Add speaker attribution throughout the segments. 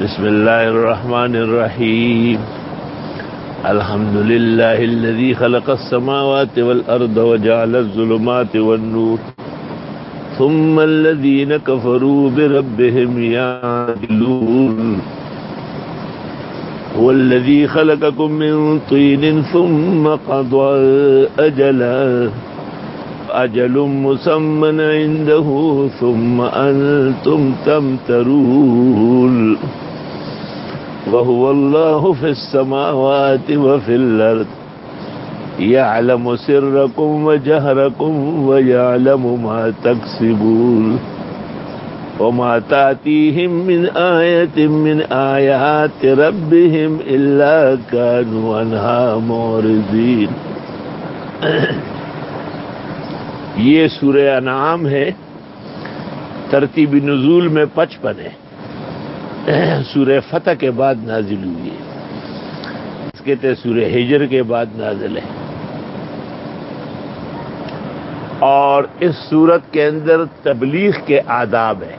Speaker 1: بسم الله الرحمن الرحيم. الحمد لله الذي خلق السماوات والأرض وجعل الظلمات والنور ثم الذين كفروا بربهم يعدلون. هو الذي خلقكم من طين ثم قضى أجل مسمى عنده ثم أنتم تمترون. وهو الله في السماوات وفي الأرض يعلم سركم وجهركم ويعلم ما تكسبون. وما تأتيهم من آية من آيات ربهم إلا كانوا عنها معرضين. یہ سورہ انعام ہے، ترتیب نزول میں 55 ہے، سورہ فتح کے بعد نازل ہوئی ہے، اس کہتے ہیں سورہ ہجر کے بعد نازل ہے، اور اس سورت کے اندر تبلیغ کے آداب ہیں۔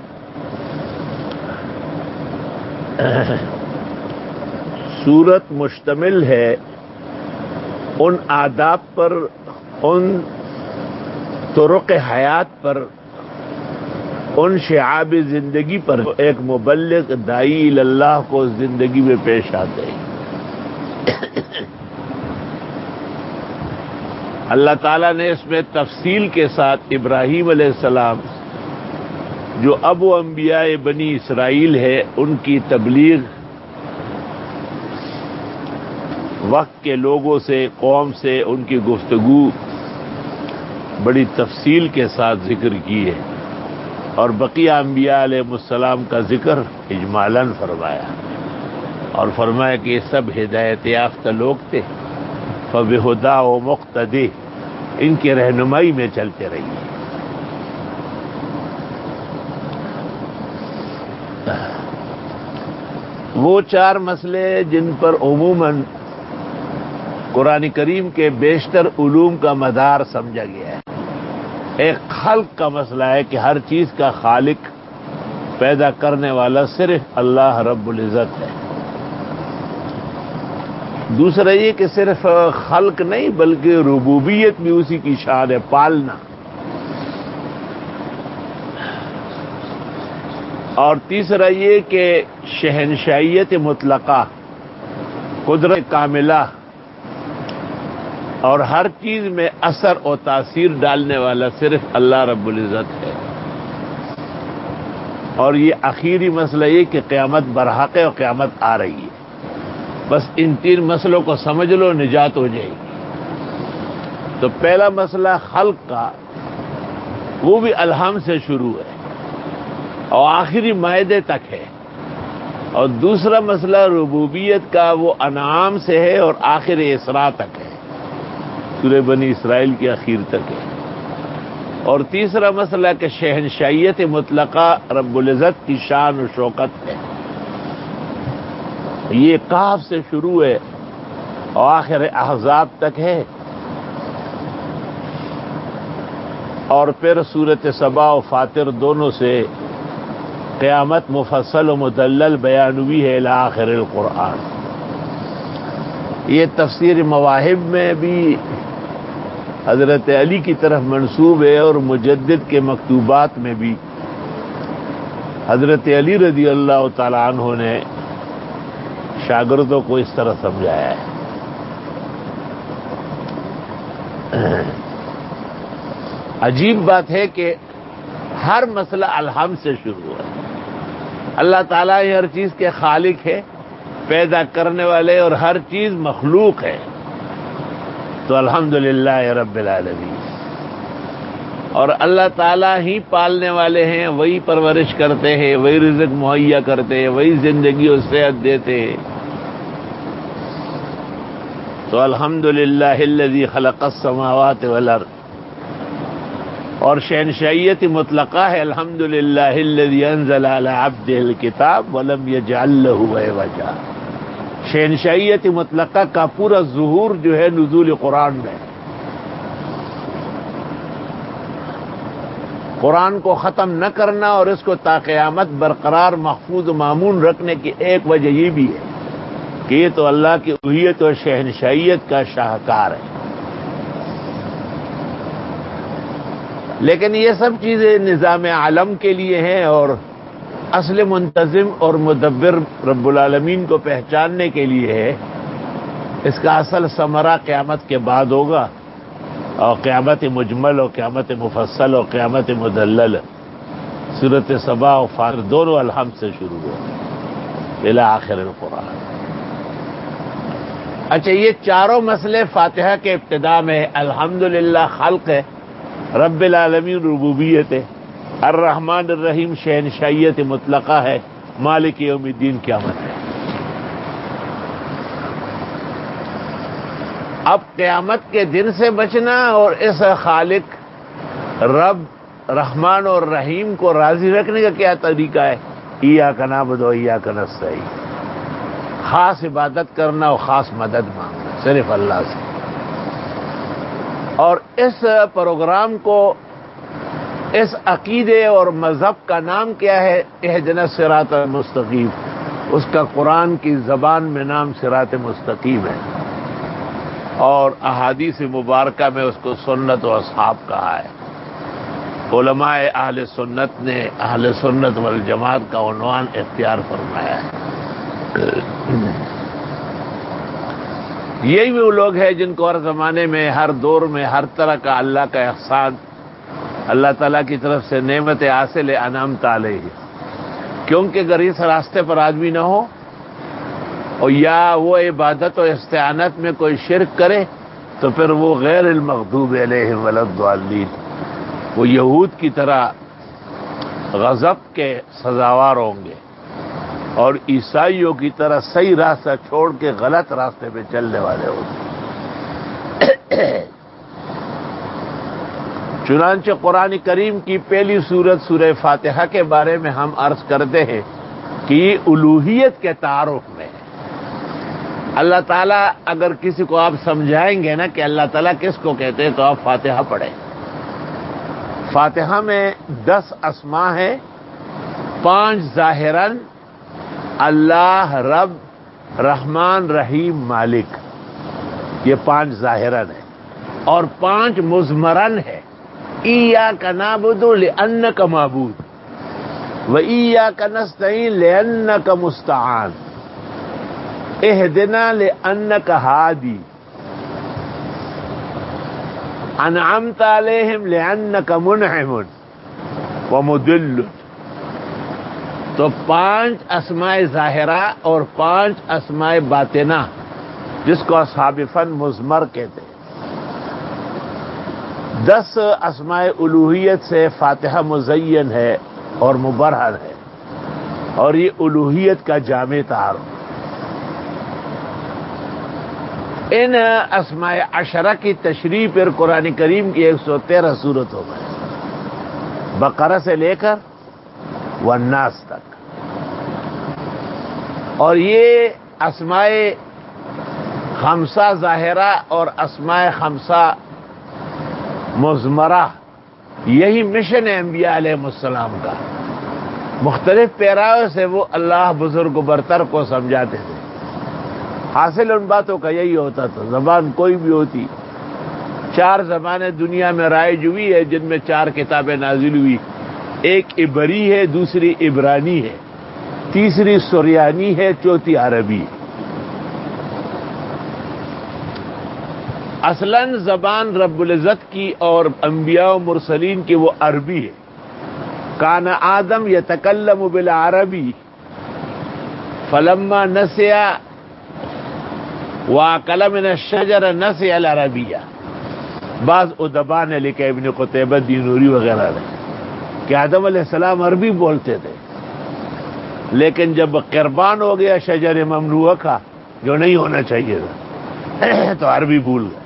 Speaker 1: سورت مشتمل ہے ان آداب پر، ان طرق حیات پر، ان شعاب زندگی پر ایک مبلغ داعی اللہ کو زندگی میں پیش آتے ہیں۔ اللہ تعالیٰ نے اس میں تفصیل کے ساتھ ابراہیم علیہ السلام جو ابو انبیاء بنی اسرائیل ہے، ان کی تبلیغ، وقت کے لوگوں سے، قوم سے ان کی گفتگو بڑی تفصیل کے ساتھ ذکر کی ہے، اور بقیہ انبیاء علیہ السلام کا ذکر اجمالاً فرمایا، اور فرمایا کہ یہ سب ہدایت یافتہ لوگ تھے، فبہدا و مقتدی، ان کی رہنمائی میں چلتے رہیے۔ وہ 4 مسئلے جن پر عموماً قرآن کریم کے بیشتر علوم کا مدار سمجھا گیا ہے۔ ایک خلق کا مسئلہ ہے کہ ہر چیز کا خالق، پیدا کرنے والا صرف اللہ رب العزت ہے۔ دوسرا یہ کہ صرف خلق نہیں بلکہ ربوبیت بھی اسی کی شان ہے، پالنا۔ اور تیسرا یہ کہ شہنشائیت مطلقہ، قدرت کاملہ، اور ہر چیز میں اثر و تاثیر ڈالنے والا صرف اللہ رب العزت ہے۔ اور یہ آخری مسئلہ یہ کہ قیامت برحق ہے اور قیامت آ رہی ہے۔ بس ان 3 مسئلوں کو سمجھ لو، نجات ہو جائے گی۔ تو پہلا مسئلہ خلق کا، وہ بھی الحم سے شروع ہے اور آخری مائدے تک ہے، اور دوسرا مسئلہ ربوبیت کا، وہ انعام سے ہے اور آخر اسراء تک ہے، سورہ بنی اسرائیل کی اخیر تک ہے۔ اور تیسرا مسئلہ کہ شہنشائیت مطلقہ رب العزت کی شان و شوکت ہے، یہ کاف سے شروع ہے اور آخر احزاب تک ہے، اور پھر سورۃ سبا و فاطر دونوں سے قیامت مفصل و مدلل بیان ہوئی ہے الی آخر القرآن۔ یہ تفسیر مواہب میں بھی حضرت علی کی طرف منسوب ہے، اور مجدد کے مکتوبات میں بھی حضرت علی رضی اللہ تعالی عنہ نے شاگردوں کو اس طرح سمجھایا ہے۔ عجیب بات ہے کہ ہر مسئلہ الحم سے شروع ہے۔ اللہ تعالیٰ ہر چیز کے خالق ہے، پیدا کرنے والے، اور ہر چیز مخلوق ہے، تو الحمدللہ رب العالمین۔ اور اللہ تعالیٰ ہی پالنے والے ہیں، وہی پرورش کرتے ہیں، وہی رزق مہیا کرتے ہیں، وہی زندگی اور صحت دیتے ہیں، تو الحمدللہ الذی خلق السماوات والارض۔ اور شہنشائیت مطلقہ ہے الحمدللہ الذی انزل علی عبدہ الکتاب ولم یجعل لہ عوجا۔ شہنشائیت مطلقہ کا پورا ظہور جو ہے نزول قرآن میں، قرآن کو ختم نہ کرنا اور اس کو تا قیامت برقرار محفوظ و معمون رکھنے کی ایک وجہ یہ بھی ہے کہ یہ تو اللہ کی الوہیت اور شہنشائیت کا شاہکار ہے. لیکن یہ سب چیزیں نظام عالم کے لیے ہیں، اور اصل منتظم اور مدبر رب العالمین کو پہچاننے کے لیے ہے. اس کا اصل ثمرہ قیامت کے بعد ہوگا، اور قیامت مجمل اور قیامت مفصل اور قیامت مدلل. سورۃ سبا اور فاطر دونوں الحمد سے شروع ہوا الی آخر القرآن. اچھا، یہ چاروں مسئلے فاتحہ کے ابتدا میں الحمدللہ خلق ہے، رب العالمین ربوبیت ہے، الرحمن الرحیم شہنشائیت مطلقہ ہے، مالک یوم الدین قیامت ہے. اب قیامت کے دن سے بچنا اور اس خالق رب رحمان اور رحیم کو راضی رکھنے کا کیا طریقہ ہے؟ ایاک نعبد و ایاک نستعین، خاص عبادت کرنا اور خاص مدد مانگنا صرف اللہ سے. اور اس پروگرام کو، اس عقیدے اور مذہب کا نام کیا ہے؟ اہدنا الصراط المستقیم. اس کا قرآن کی زبان میں نام صراط مستقیم ہے، اور احادیث مبارکہ میں اس کو سنت و اصحاب کہا ہے. علماء اہل سنت نے اہل سنت والجماعت کا عنوان اختیار فرمایا ہے. یہی وہ لوگ ہیں جن کو ہر زمانے میں، ہر دور میں، ہر طرح کا اللہ کا احسان، اللہ تعالیٰ کی طرف سے نعمت حاصل انعمت علیہ. کیونکہ اگر اس راستے پر آدمی نہ ہو اور یا وہ عبادت و استعانت میں کوئی شرک کرے تو پھر وہ غیر المغضوب علیہم ولا الضالین، وہ یہود کی طرح غضب کے سزاوار ہوں گے، اور عیسائیوں کی طرح صحیح راستہ چھوڑ کے غلط راستے پہ چلنے والے ہوں گے. چنانچہ قرآن کریم کی پہلی سورت سورہ فاتحہ کے بارے میں ہم عرض کرتے ہیں کہ یہ الوہیت کے تعارف میں ہے. اللہ تعالیٰ اگر کسی کو آپ سمجھائیں گے نا کہ اللہ تعالیٰ کس کو کہتے ہیں تو آپ فاتحہ پڑھیں. فاتحہ میں 10 اسماء ہیں، 5 ظاہراً اللہ رب رحمان رحیم مالک، یہ 5 ظاہراً ہیں، اور 5 مضمراً ہے. ایاک نعبد لأنک معبود و ایاک نستعین لأنک مستعان، اہدنا لأنک ہادی، انعمت علیہم لأنک منعم ومدل. تو 5 اسماء ظاہرہ اور 5 اسماء باطنہ، جس کو اصحاب فن مضمر کہتے ہیں. 10 اسماء الوہیت سے فاتحہ مزین ہے اور مبرہن ہے، اور یہ الوہیت کا جامع تعارف. ان اسماء عشرہ کی تشریح پر قرآن کریم کی 113 سورتوں میں، بقرہ سے لے کر والناس تک. اور یہ اسماء خمسہ ظاہرہ اور اسماء خمسہ مضمرہ، یہی مشن ہے انبیاء علیہ السلام کا. مختلف پیراؤں سے وہ اللہ بزرگ و برتر کو سمجھاتے تھے. حاصل ان باتوں کا یہی ہوتا تھا. زبان کوئی بھی ہوتی، 4 زبانیں دنیا میں رائج ہوئی ہے جن میں 4 کتابیں نازل ہوئی. ایک عبری ہے، دوسری عبرانی ہے، تیسری سریانی ہے، چوتھی عربی ہے. اصلاً زبان رب العزت کی اور انبیاء و مرسلین کی وہ عربی ہے. کان آدم یتکلم بالعربی فلما نسیا واکل من الشجر نسیا العربیہ. بعض ادبا نے لکھا، ابن قتیبہ دینوری وغیرہ نے، کہ آدم علیہ السلام عربی بولتے تھے، لیکن جب قربان ہو گیا شجر ممنوعہ کا، جو نہیں ہونا چاہیے تھا، تو عربی بھول گئے.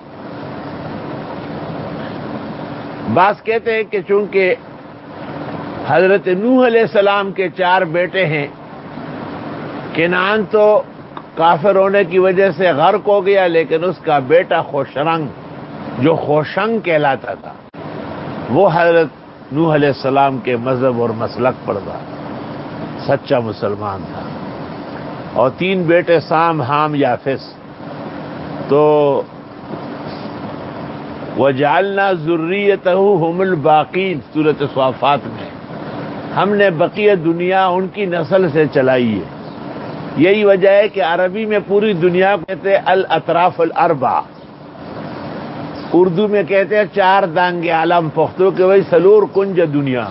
Speaker 1: بعض کہتے ہیں کہ چونکہ حضرت نوح علیہ السلام کے 4 بیٹے ہیں، کنعان تو کافر ہونے کی وجہ سے غرق ہو گیا، لیکن اس کا بیٹا خوشرنگ، جو خوشنگ کہلاتا تھا، وہ حضرت نوح علیہ السلام کے مذہب اور مسلک پر تھا، سچا مسلمان تھا، اور 3 بیٹے سام، حام، یافس. تو وَجَعَلْنَا ذُرِّيَّتَهُ هُمُ الْبَاقِينَ سورۃ صافات میں ہم نے بقیہ دنیا ان کی نسل سے چلائی ہے. یہی وجہ ہے کہ عربی میں پوری دنیا کو کہتے ہیں الاطراف الاربع، اردو میں کہتے ہیں 4 دانگ عالم، پختو کے وہی سلور کنج دنیا.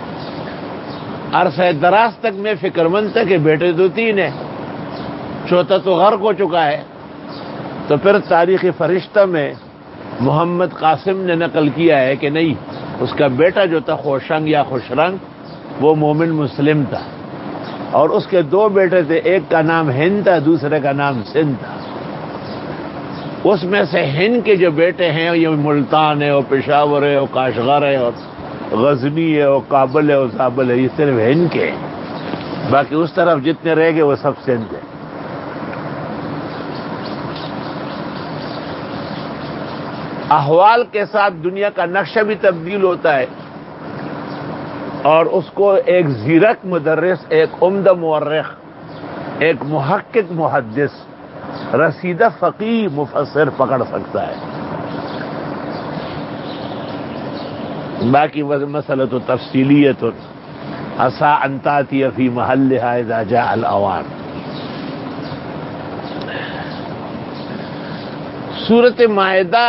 Speaker 1: عرصہ دراز تک میں فکر مند تھا کہ بیٹے تو 3 ہیں، چوتھا تو غرق ہو چکا ہے. تو پھر تاریخ فرشتہ میں محمد قاسم نے نقل کیا ہے کہ نہیں، اس کا بیٹا جو تھا خوشنگ یا خوشرنگ وہ مومن مسلم تھا، اور اس کے 2 بیٹے تھے، ایک کا نام ہند تھا، دوسرے کا نام سندھ تھا. اس میں سے ہند کے جو بیٹے ہیں یہ ملتان ہے، اور پشاور ہے، اور کاشغر ہے، اور غزنی ہے، اور کابل ہے، اور زابل ہے. یہ صرف ہند کے ہیں، باقی اس طرف جتنے رہ گئے وہ سب سندھ ہیں. احوال کے ساتھ دنیا کا نقشہ بھی تبدیل ہوتا ہے، اور اس کو ایک زیرک مدرس، ایک عمدہ مورخ، ایک محقق محدث، رسیدہ فقیہ مفسر پکڑ سکتا ہے. باقی مسئلہ تو تفصیلیت عسى ان تأتي في محلها اذا جاء الاوان. سورۃ مائدہ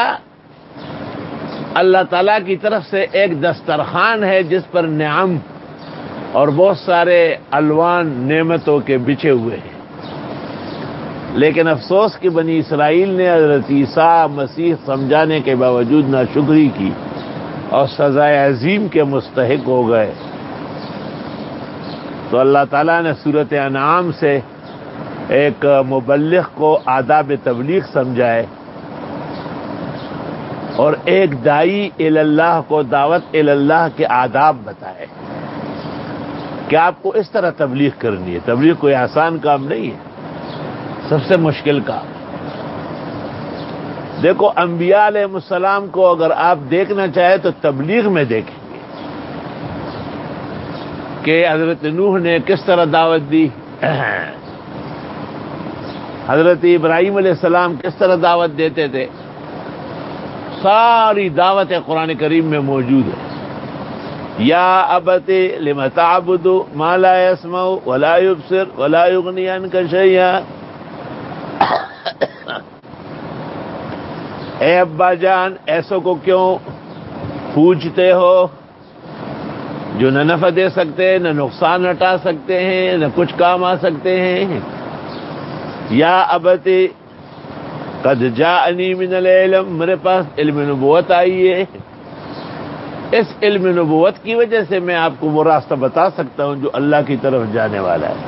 Speaker 1: اللہ تعالیٰ کی طرف سے ایک دسترخوان ہے جس پر نعم اور بہت سارے الوان نعمتوں کے بچھے ہوئے ہیں. لیکن افسوس کہ بنی اسرائیل نے حضرت عیسیٰ مسیح سمجھانے کے باوجود ناشکری کی اور سزائے عظیم کے مستحق ہو گئے. تو اللہ تعالیٰ نے سورۃ انعام سے ایک مبلغ کو آداب تبلیغ سمجھائے، اور ایک داعی اللہ کو دعوت اللہ کے آداب بتائے کہ آپ کو اس طرح تبلیغ کرنی ہے. تبلیغ کوئی آسان کام نہیں ہے، سب سے مشکل کام. دیکھو انبیاء علیہ السلام کو اگر آپ دیکھنا چاہیں تو تبلیغ میں دیکھیں گے کہ حضرت نوح نے کس طرح دعوت دی، حضرت ابراہیم علیہ السلام کس طرح دعوت دیتے تھے. ساری دعوت قرآن کریم میں موجود ہے. یا ابت لم تعبد ما لا يسمع ولا يبصر ولا يغني عنك شيئا. اے ابا جان، ایسوں کو کیوں پوجتے ہو جو نہ نفع دے سکتے، نہ نقصان ہٹا سکتے ہیں، نہ کچھ کام آ سکتے ہیں. یا ابتی قد جاءنی من العلم، میرے پاس علم نبوت آئی ہے، اس علم نبوت کی وجہ سے میں آپ کو وہ راستہ بتا سکتا ہوں جو اللہ کی طرف جانے والا ہے.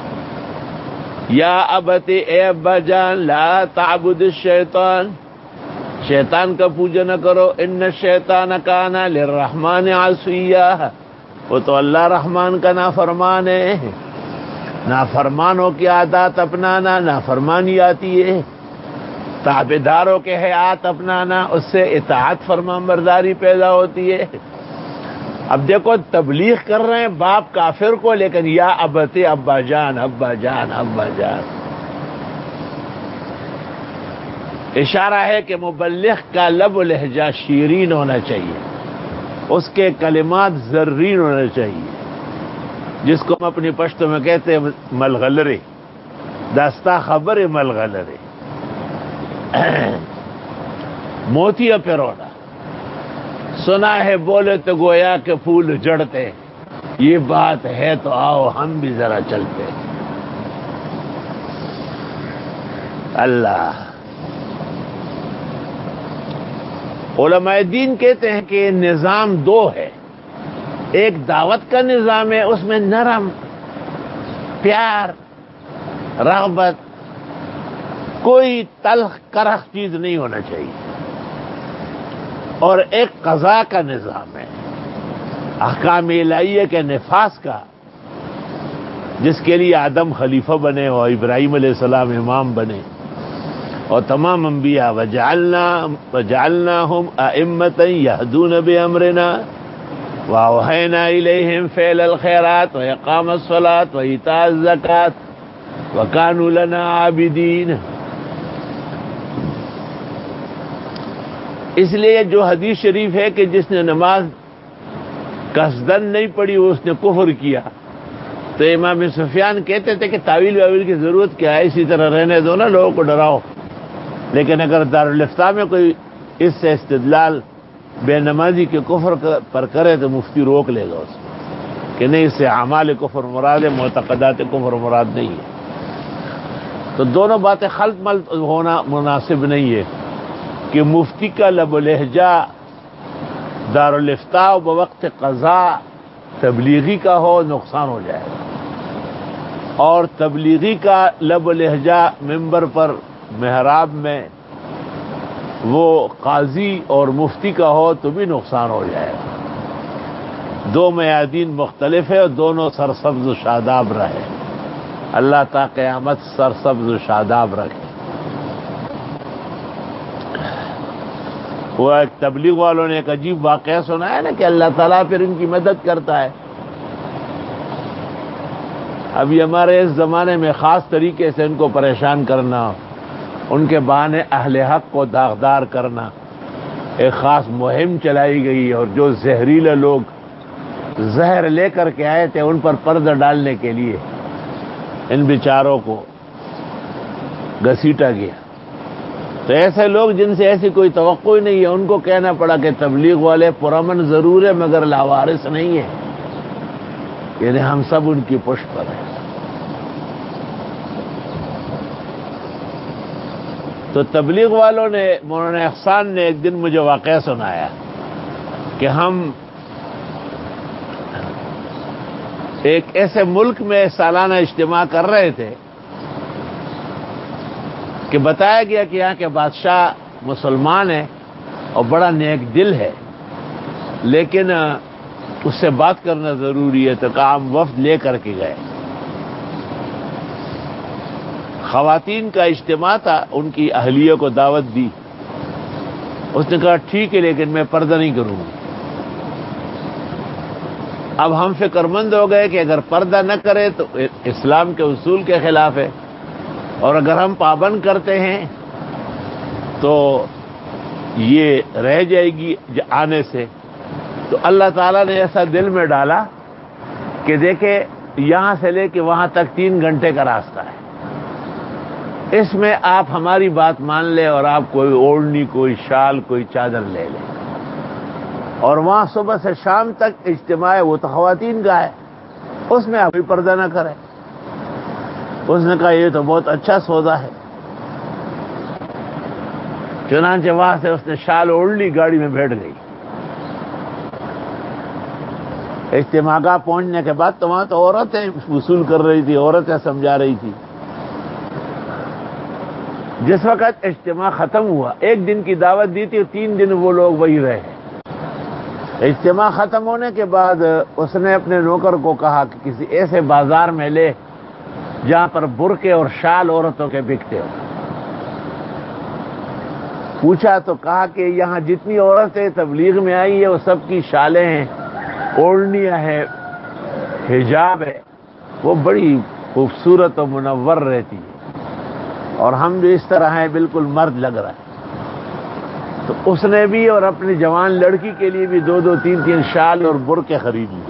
Speaker 1: یا ابتی، اے ابا جان، لا تعبد الشیطان، شیطان کا پوجا نہ کرو. ان الشیطان کان للرحمن عصیا، وہ تو اللہ رحمان کا نافرمان ہے. نافرمانوں کی عادات اپنانا نافرمانی آتی ہے، تابعداروں کے حیات اپنانا اس سے اطاعت فرمان برداری پیدا ہوتی ہے. اب دیکھو تبلیغ کر رہے ہیں باپ کافر کو، لیکن یا ابتی، ابا جان، ابا جان، ابا جان. اشارہ ہے کہ مبلغ کا لب و لہجہ شیرین ہونا چاہیے، اس کے کلمات زرین ہونا چاہیے، جس کو ہم اپنی پشتو میں کہتے ہیں ملغلرے، داستا خبر ملغلرے، موتیا پیرونا. سنا ہے بولے تو گویا کہ پھول جڑتے، یہ بات ہے تو آؤ ہم بھی ذرا چلتے. اللہ. علماء دین کہتے ہیں کہ نظام 2 ہے. ایک دعوت کا نظام ہے، اس میں نرم، پیار، رغبت، کوئی تلخ کرخ چیز نہیں ہونا چاہیے. اور ایک قضاء کا نظام ہے، احکام الہیہ کے نفاذ کا، جس کے لیے آدم خلیفہ بنے اور ابراہیم علیہ السلام امام بنے، اور تمام انبیاء وجعلناہم ائمۃ یہدون بامرنا. وَأَوْحَيْنَا إِلَيْهِمْ فِعْلَ الْخَيْرَاتِ وَإِقَامَ الصَّلَاةِ وَإِيتَاءَ الزَّكَاةِ وَكَانُوا لَنَا عَابِدِينَ۔ اس لیے جو حدیث شریف ہے کہ جس نے نماز قصدن نہیں پڑھی اس نے کفر کیا، تو امام سفیان کہتے تھے کہ تعویل واویل کی ضرورت کیا ہے، اسی طرح رہنے دو نا، لوگوں کو ڈراؤ۔ لیکن اگر دارالفتاء میں کوئی اس سے استدلال بے نمازی کے کفر پر کرے تو مفتی روک لے گا اس کہ نہیں، اس سے اعمال کفر مراد ہے، معتقدات کفر مراد نہیں ہے۔ تو دونوں باتیں خلط ملط ہونا مناسب نہیں ہے کہ مفتی کا لب و لہجہ دارالفتاء بوقت قضاء تبلیغی کا ہو، نقصان ہو جائے گا، اور تبلیغی کا لب و لہجہ ممبر پر محراب میں وہ قاضی اور مفتی کا ہو تو بھی نقصان ہو جائے گا۔ دو میادین مختلف ہے اور دونوں سرسبز و شاداب رہے۔ اللہ تا قیامت سرسبز و شاداب رکھے۔ وہ ایک تبلیغ والوں نے ایک عجیب واقعہ سنا ہے نا کہ اللہ تعالیٰ پھر ان کی مدد کرتا ہے۔ ابھی ہمارے اس زمانے میں خاص طریقے سے ان کو پریشان کرنا، ان کے بہانے اہل حق کو داغدار کرنا، ایک خاص مہم چلائی گئی، اور جو زہریلے لوگ زہر لے کر کے آئے تھے ان پر پردہ ڈالنے کے لیے ان بیچاروں کو گھسیٹا گیا۔ تو ایسے لوگ جن سے ایسی کوئی توقع ہی نہیں ہے، ان کو کہنا پڑا کہ تبلیغ والے پرامن ضرور ہے مگر لاوارث نہیں ہے، یعنی ہم سب ان کی پشت پر ہیں۔ تو تبلیغ والوں نے، مولانا احسان نے ایک دن مجھے واقعہ سنایا کہ ہم ایک ایسے ملک میں سالانہ اجتماع کر رہے تھے کہ بتایا گیا کہ یہاں کے بادشاہ مسلمان ہے اور بڑا نیک دل ہے، لیکن اس سے بات کرنا ضروری ہے، تو کام وفد لے کر کے گئے۔ خواتین کا اجتماع تھا، ان کی اہلیہ کو دعوت دی۔ اس نے کہا ٹھیک ہے لیکن میں پردہ نہیں کروں گی۔ اب ہم فکر مند ہو گئے کہ اگر پردہ نہ کرے تو اسلام کے اصول کے خلاف ہے، اور اگر ہم پابند کرتے ہیں تو یہ رہ جائے گی آنے سے۔ تو اللہ تعالیٰ نے ایسا دل میں ڈالا کہ دیکھیں یہاں سے لے کے وہاں تک 3 گھنٹے کا راستہ ہے، اس میں آپ ہماری بات مان لیں اور آپ کوئی اوڑھنی، کوئی شال، کوئی چادر لے لیں، اور وہاں صبح سے شام تک اجتماع وہ تو خواتین کا ہے، اس میں آپ بھی پردہ نہ کریں۔ اس نے کہا یہ تو بہت اچھا سودا ہے۔ چنانچہ وہاں سے اس نے شال اوڑھ لی، گاڑی میں بیٹھ گئی۔ اجتماع کا پہنچنے کے بعد تو وہاں تو عورتیں وصول کر رہی تھی، عورتیں سمجھا رہی تھی۔ جس وقت اجتماع ختم ہوا، 1 دن کی دعوت دی تھی، 3 دن وہ لوگ وہی رہے۔ اجتماع ختم ہونے کے بعد اس نے اپنے نوکر کو کہا کہ کسی ایسے بازار میں لے جہاں پر برقعے اور شال عورتوں کے بکتے ہو۔ پوچھا تو کہا کہ یہاں جتنی عورتیں تبلیغ میں آئی ہیں وہ سب کی شالیں ہیں، اوڑھنیاں ہیں، حجاب ہے، وہ بڑی خوبصورت و منور رہتی ہے، اور ہم جو اس طرح ہیں بالکل مرد لگ رہا ہے۔ تو اس نے بھی اور اپنی جوان لڑکی کے لیے بھی 2-2 3-3 شال اور برقعے خرید لیے۔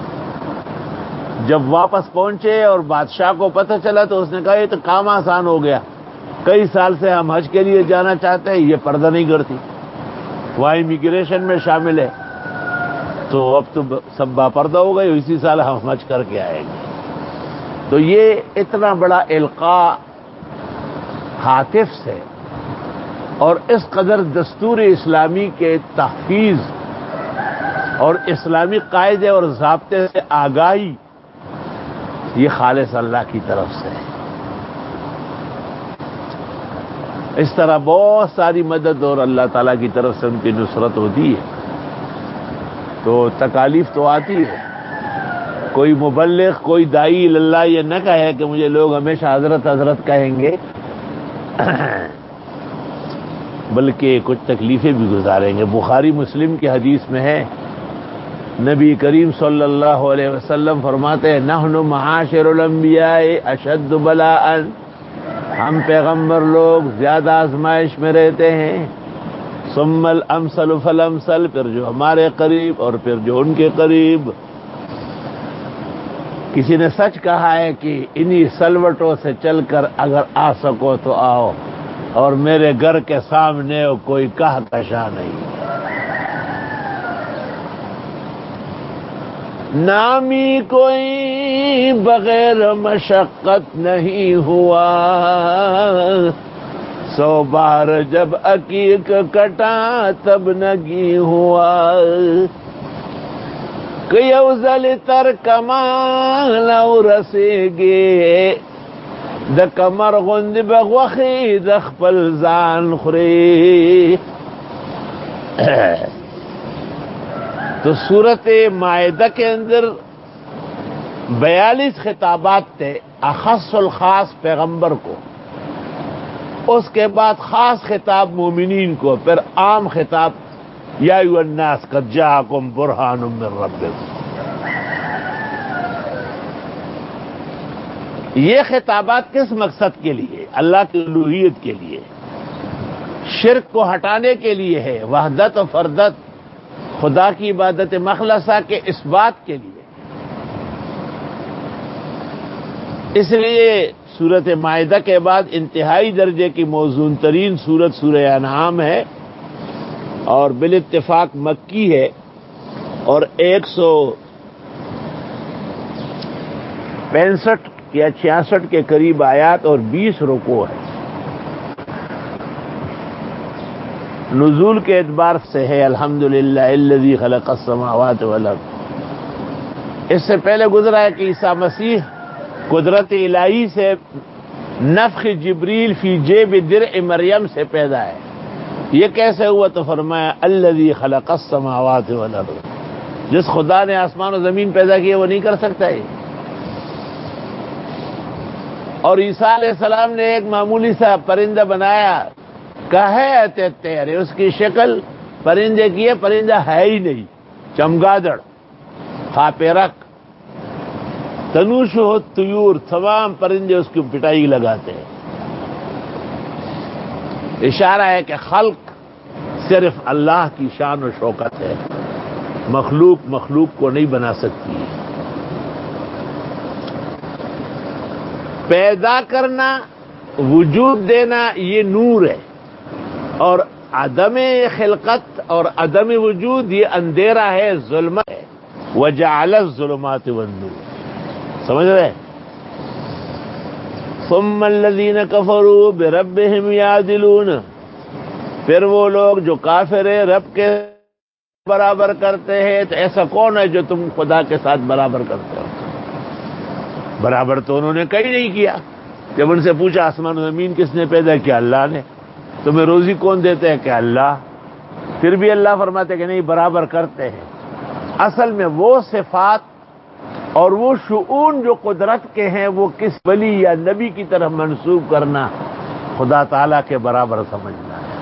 Speaker 1: جب واپس پہنچے اور بادشاہ کو پتہ چلا تو اس نے کہا یہ تو کام آسان ہو گیا، کئی سال سے ہم حج کے لیے جانا چاہتے ہیں، یہ پردہ نہیں کرتی، وہاں امیگریشن میں شامل ہے، تو اب تو سب باپردہ ہو گئے، اسی سال ہم حج کر کے آئیں گے۔ تو یہ اتنا بڑا القاء ہاتف سے اور اس قدر دستور اسلامی کے تحفیظ اور اسلامی قاعدے اور ضابطے سے آگاہی، یہ خالص اللہ کی طرف سے ہے۔ اس طرح بہت ساری مدد اور اللہ تعالیٰ کی طرف سے ان کی نصرت ہوتی ہے۔ تو تکالیف تو آتی ہے، کوئی مبلغ، کوئی داعی اللہ یہ نہ کہے کہ مجھے لوگ ہمیشہ حضرت حضرت کہیں گے، بلکہ کچھ تکلیفیں بھی گزاریں گے۔ بخاری مسلم کی حدیث میں ہے نبی کریم صلی اللہ علیہ وسلم فرماتے ہیں نحن معاشر الانبیاء اشد بلاء، ہم پیغمبر لوگ زیادہ آزمائش میں رہتے ہیں، ثم الامثل فالامثل، پھر جو ہمارے قریب اور پھر جو ان کے قریب۔ کسی نے سچ کہا ہے کہ انہی سلوٹوں سے چل کر اگر آ سکو تو آؤ، اور میرے گھر کے سامنے کوئی کہکشاں نہیں۔ نامی کوئی بغیر مشقت نہیں ہوا، 100 بار جب عقیق کٹا تب نگی ہوا، کہ یوزل تر کمال او رسے گے، د کمر غند بغوخی د خپل ځان خوري۔ تو سورت مائدہ کے اندر 42 خطابات تھے، اخص الخاص پیغمبر کو، اس کے بعد خاص خطاب مومنین کو، پھر عام خطاب یا ایھا الناس قد جاءکم برہان من ربکم۔ یہ خطابات کس مقصد کے لیے؟ اللہ کی الوہیت کے لیے، شرک کو ہٹانے کے لیے ہے، وحدت و فردت، خدا کی عبادت مخلصہ کے اس بات کے لیے۔ اس لیے سورت مائدہ کے بعد انتہائی درجے کی موزون ترین سورت سورہ انعام ہے، اور بالاتفاق مکی ہے، اور 165 یا 66 کے قریب آیات اور 20 رکوع ہے۔ نزول کے اعتبار سے ہے الحمدللہ الذی خلق السماوات والارض۔ اس سے پہلے گزرا ہے کہ عیسیٰ مسیح قدرت الہی سے نفخ جبریل فی جیب درع مریم سے پیدا ہے۔ یہ کیسے ہوا؟ تو فرمایا الذی خلق السماوات والارض، جس خدا نے آسمان و زمین پیدا کیا وہ نہیں کر سکتا ہے۔ اور عیسیٰ علیہ السلام نے ایک معمولی سا پرندہ بنایا، کہے تیرے، اس کی شکل پرندے کی ہے، پرندہ ہے ہی نہیں، چمگادڑ، خاپیرک، تنوش ہو طیور، تمام پرندے اس کی پٹائی لگاتے ہیں۔ اشارہ ہے کہ خلق صرف اللہ کی شان و شوکت ہے، مخلوق مخلوق کو نہیں بنا سکتی۔ پیدا کرنا، وجود دینا، یہ نور ہے، اور عدم خلقت اور عدم وجود یہ اندھیرا ہے، ظلمت ہے۔ وجعل الظلمات والنور، سمجھ رہے؟ ثم الذین کفروا بربہم یعدلون، پھر وہ لوگ جو کافر ہیں رب کے برابر کرتے ہیں۔ تو ایسا کون ہے جو تم خدا کے ساتھ برابر کرتے ہو؟ برابر تو انہوں نے کہیں نہیں کیا۔ جب ان سے پوچھا آسمان و زمین کس نے پیدا کیا؟ اللہ نے۔ تمہیں روزی کون دیتے ہیں؟ کہ اللہ۔ پھر بھی اللہ فرماتے کہ نہیں، برابر کرتے ہیں۔ اصل میں وہ صفات اور وہ شؤون جو قدرت کے ہیں وہ کس ولی یا نبی کی طرف منسوب کرنا خدا تعالیٰ کے برابر سمجھنا ہے۔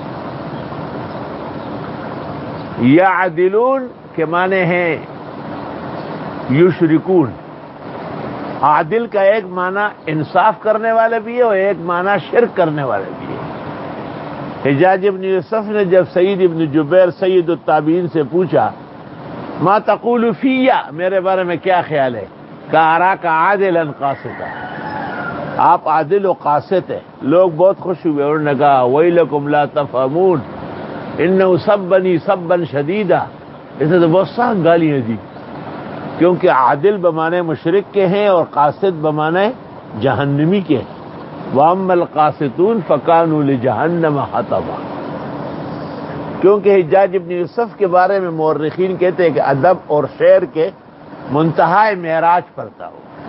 Speaker 1: یعدلون کے معنی ہیں یشرکون۔ عادل کا ایک معنی انصاف کرنے والے بھی ہے اور ایک معنی شرک کرنے والے بھی ہے۔ حجاج ابن یوسف نے جب سعید ابن جبیر سید التابعین سے پوچھا ما تقول فیہ، میرے بارے میں کیا خیال ہے؟ کہا اراک عادلا قاسطا، آپ عادل و قاسط ہیں۔ لوگ بہت خوش ہوئے، انہوں نے کہا ویلکم لا تفہمون انہ سبنی سبا شدیدا، اسے تو بہت سخت گالیاں دی، کیونکہ عادل بمانے مشرک کے ہیں اور قاسط بمانے جہنمی کے ہیں۔ وَأَمَّا الْقَاسِطُونَ فَكَانُوا لِجَهَنَّمَ حَطَبًا، کیونکہ حجاج ابن یوسف کے بارے میں مورخین کہتے ہیں کہ ادب اور شعر کے منتہائے معراج پر تھا۔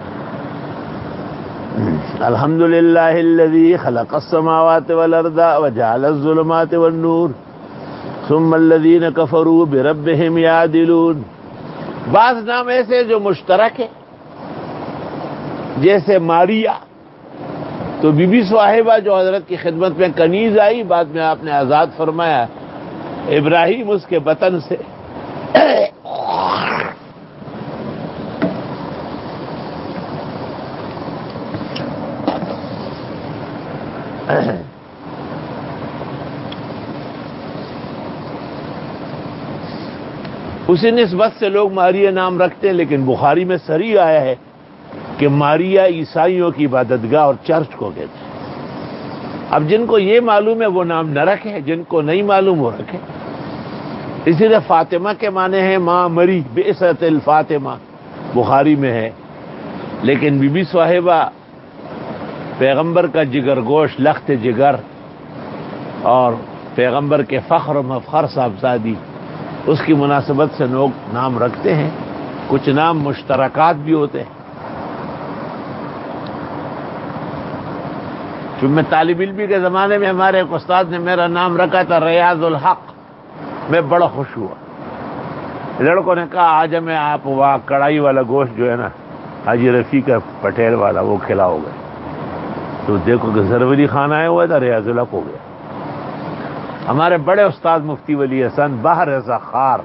Speaker 1: الحمدللہ الذی خلق السماوات والارض وجعل الظلمات والنور ثم الذین کفروا بربہم یعدلون۔ بعض نام ایسے جو مشترک ہیں، جیسے ماریا، تو بی بی صاحبہ جو حضرت کی خدمت میں کنیز آئی، بعد میں آپ نے آزاد فرمایا، ابراہیم اس کے بطن سے اسی نسبت سے لوگ ماریا نام رکھتے ہیں، لیکن بخاری میں صریح آیا ہے کہ ماریا عیسائیوں کی عبادتگاہ اور چرچ کو کہتے ہیں۔ اب جن کو یہ معلوم ہے وہ نام نہ رکھے، جن کو نہیں معلوم وہ رکھے۔ اسی طرح فاطمہ کے معنی ہے ماں مری، بعثت الفاطمہ، بخاری میں ہے، لیکن بی بی صاحبہ پیغمبر کا جگر گوش، لخت جگر، اور پیغمبر کے فخر و مفخر صاحبزادی، اس کی مناسبت سے لوگ نام رکھتے ہیں۔ کچھ نام مشترکات بھی ہوتے ہیں۔ چونکہ میں طالب علمی کے زمانے میں ہمارے ایک استاد نے میرا نام رکھا تھا ریاض الحق، میں بڑا خوش ہوا۔ لڑکوں نے کہا آج ہمیں آپ وہاں کڑھائی والا گوشت جو ہے نا حاجی رفیع کا پٹیل والا وہ کھلاؤ گے، تو دیکھو کہ زروری خان آیا ہوا تھا، ریاض الحق ہو گیا۔ ہمارے بڑے استاد مفتی ولی حسن بحر رضا خار،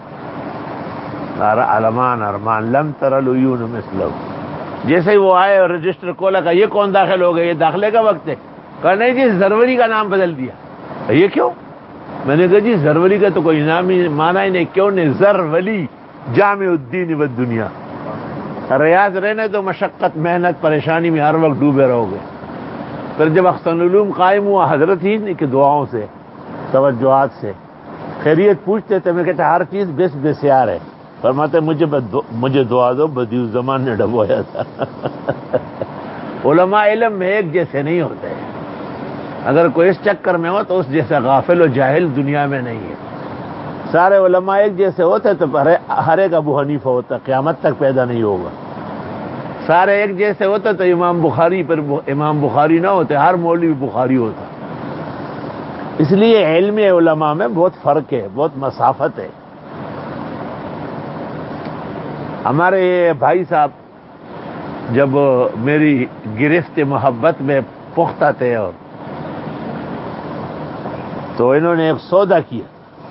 Speaker 1: علمان ارمان لم تر العیون مثلہ، جیسے ہی وہ آئے اور رجسٹر کھولا کہ یہ کون داخل ہو گئے، یہ داخلے کا وقت ہے؟ کہا نہیں جی زروری کا نام بدل دیا۔ یہ کیوں؟ میں نے کہا جی زروری کا تو کوئی نام ہی مانا ہی نہیں، کیوں نہیں؟ زرولی جامع الدین والدنیا، ریاض رہنے تو مشقت محنت پریشانی میں ہر وقت ڈوبے رہو گے۔ پھر جب احسن العلوم قائم ہوا، حضرت ہی کی دعاؤں سے توجہات سے خیریت پوچھتے تھے، میں کہتا ہر چیز بس بسیار ہے، فرماتے مجھے دعا دو، بدیع الزمان نے ڈبویا تھا۔ علماء علم میں ایک جیسے نہیں ہوتے، اگر کوئی اس چکر میں ہو تو اس جیسا غافل و جاہل دنیا میں نہیں ہے۔ سارے علماء ایک جیسے ہوتے تو ہر ایک ابو حنیفہ ہوتا، قیامت تک پیدا نہیں ہوگا۔ سارے ایک جیسے ہوتے تو امام بخاری پر امام بخاری نہ ہوتے، ہر مولوی بخاری ہوتا۔ اس لیے علم علماء میں بہت فرق ہے، بہت مسافت ہے۔ ہمارے بھائی صاحب جب میری گرفت محبت میں پختہ تھے، اور تو انہوں نے ایک سودا کیا،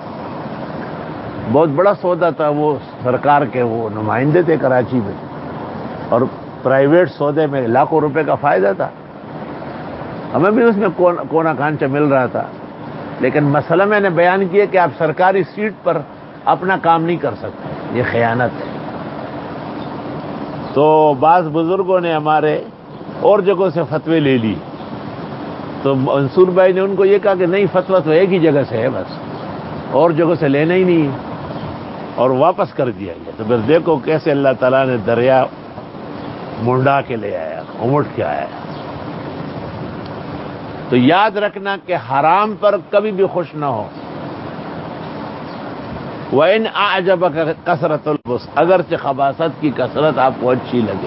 Speaker 1: بہت بڑا سودا تھا، وہ سرکار کے وہ نمائندے تھے کراچی میں، اور پرائیویٹ سودے میں لاکھوں روپے کا فائدہ تھا، ہمیں بھی اس میں کونا کانچا مل رہا تھا، لیکن مسئلہ میں نے بیان کیا کہ آپ سرکاری سیٹ پر اپنا کام نہیں کر سکتے، یہ خیانت ہے۔ تو بعض بزرگوں نے ہمارے اور جگہوں سے فتوے لے لی، تو منصور بھائی نے ان کو یہ کہا کہ نہیں، فتویٰ تو ایک ہی جگہ سے ہے بس، اور جگہوں سے لینا ہی نہیں ہے، اور واپس کر دیا گیا۔ تو پھر دیکھو کیسے اللہ تعالیٰ نے دریا منڈا کے لے آیا، امٹ کے آیا۔ تو یاد رکھنا کہ حرام پر کبھی بھی خوش نہ ہو۔ وَإِنْ أَعْجَبَكَ کثرت البُصْ، اگرچہ خباثت کی کثرت آپ کو اچھی لگے،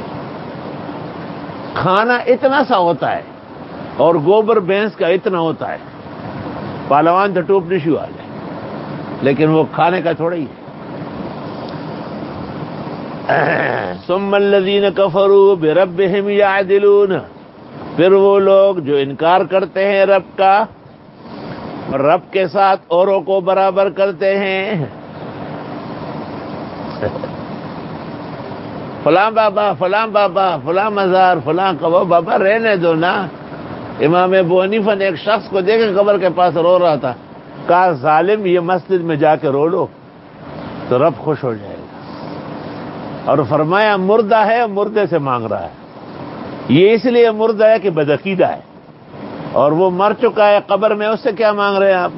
Speaker 1: کھانا اتنا سا ہوتا ہے اور گوبر بھینس کا اتنا ہوتا ہے، پہلوان تو ٹوپ نشو آ جائے، لیکن وہ کھانے کا تھوڑا ہی ہے۔ ثُمَّ الَّذِينَ كَفَرُوا بِرَبِّهِمْ يَعْدِلُونَ، پھر وہ لوگ جو انکار کرتے ہیں رب کا، اور رب کے ساتھ اوروں کو برابر کرتے ہیں۔ فلاں بابا، فلاں بابا، فلاں مزار، فلاں قبر، بابا رہنے دو نا۔ امام ابو حنیفہ نے ایک شخص کو دیکھا قبر کے پاس رو رہا تھا، کہا ظالم یہ مسجد میں جا کے رو لو تو رب خوش ہو جائے گا، اور فرمایا مردہ ہے اور مردے سے مانگ رہا ہے، یہ اس لیے مردہ ہے کہ بدعقیدہ ہے، اور وہ مر چکا ہے قبر میں، اس سے کیا مانگ رہے ہیں آپ؟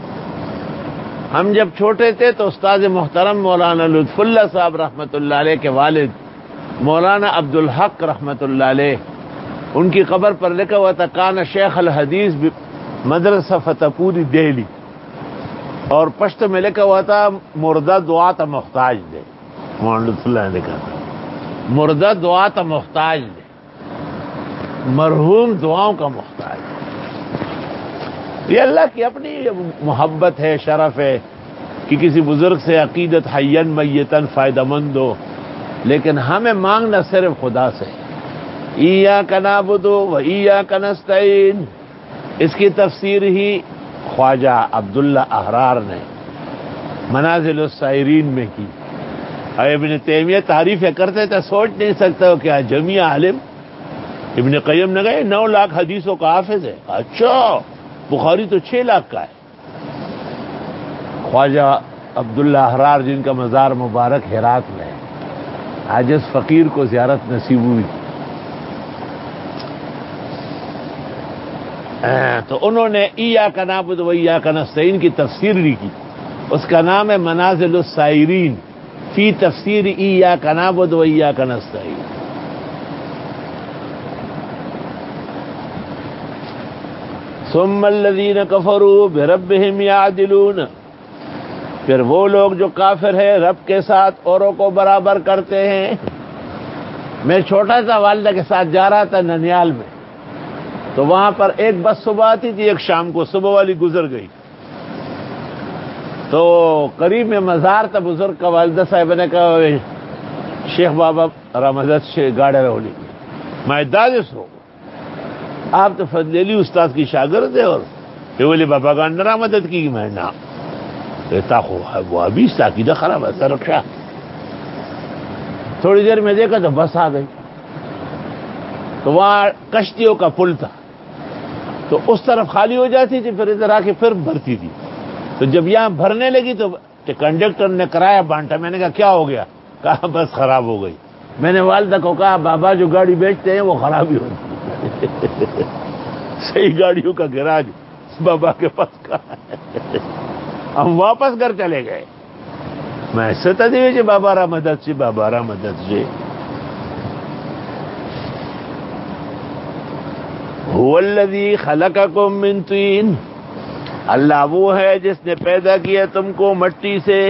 Speaker 1: ہم جب چھوٹے تھے تو استاد محترم مولانا لطف اللہ صاحب رحمۃ اللہ علیہ کے والد مولانا عبد الحق رحمۃ اللہ علیہ، ان کی قبر پر لکھا ہوا تھا کان شیخ الحدیث مدرسہ فتح پوری دہلی، اور پشت میں لکھا ہوا تھا مردہ دعا تا محتاج دے، مولانا لطف اللہ نے لکھا تھا مردہ دعا تا محتاج دے، مرحوم دعاؤں کا محتاج۔ یہ اللہ کی اپنی محبت ہے، شرف ہے کہ کسی بزرگ سے عقیدت حیاً میتاً فائدہ مند ہو، لیکن ہمیں مانگنا صرف خدا سے۔ ایاک نعبد و ایاک نستعین، اس کی تفسیر ہی خواجہ عبداللہ احرار نے منازل السائرین میں کی، اور ابن تیمیہ تعریفیں کرتے تھے، سوچ نہیں سکتا ہو کیا جمیع عالم ابن قیم نے کہا 9 لاکھ حدیثوں کا حافظ ہے. اچھا بخاری تو 6 لاکھ کا ہے. خواجہ عبداللہ احرار جن کا مزار مبارک ہرات میں ہے، عاجز فقیر کو زیارت نصیب ہوئی تو انہوں نے ایاک نعبد و ایاک نستعین کی تفسیر لکھی. اس کا نام ہے منازل السائرین فی تفسیر ایاک نعبد و ایاک نستعین. ثم الذین کفروا بربہم یعدلون، پھر وہ لوگ جو کافر ہیں رب کے ساتھ اوروں کو برابر کرتے ہیں. میں چھوٹا سا والدہ کے ساتھ جا رہا تھا ننیال میں، تو وہاں پر ایک بس صبح آتی تھی، ایک شام کو صبح والی گزر گئی. تو قریب میں مزار تھا بزرگ کا. والدہ صاحب نے کہا شیخ بابا رمضت سے گاڑی رولی میں دادس ہو، آپ تو فضل علی استاد کی شاگرد ہے. اور یہ بولے بابا کا اندرا مدد کی. میں نہ رہتا وہ ابھی ساکیدہ خراب ہے رکشا. تھوڑی دیر میں دیکھا تو بس آ گئی. تو وہاں کشتیوں کا پل تھا، تو اس طرف خالی ہو جاتی تھی، پھر ادھر آ کے پھر بھرتی تھی. تو جب یہاں بھرنے لگی تو کنڈکٹر نے کرایہ بانٹا. میں نے کہا کیا ہو گیا؟ کہا بس خراب ہو گئی. میں نے والدہ کو کہا بابا جو گاڑی بیچتے ہیں وہ خراب ہی ہوتی ہے. صحیح گاڑیوں کا گراج بابا کے پاس کا. ہم واپس گھر چلے گئے. میں ستا دی بابا را مدد سے، بابا را مدد سے. هو الذی خلقکم من طین، اللہ وہ ہے جس نے پیدا کیا تم کو مٹی سے.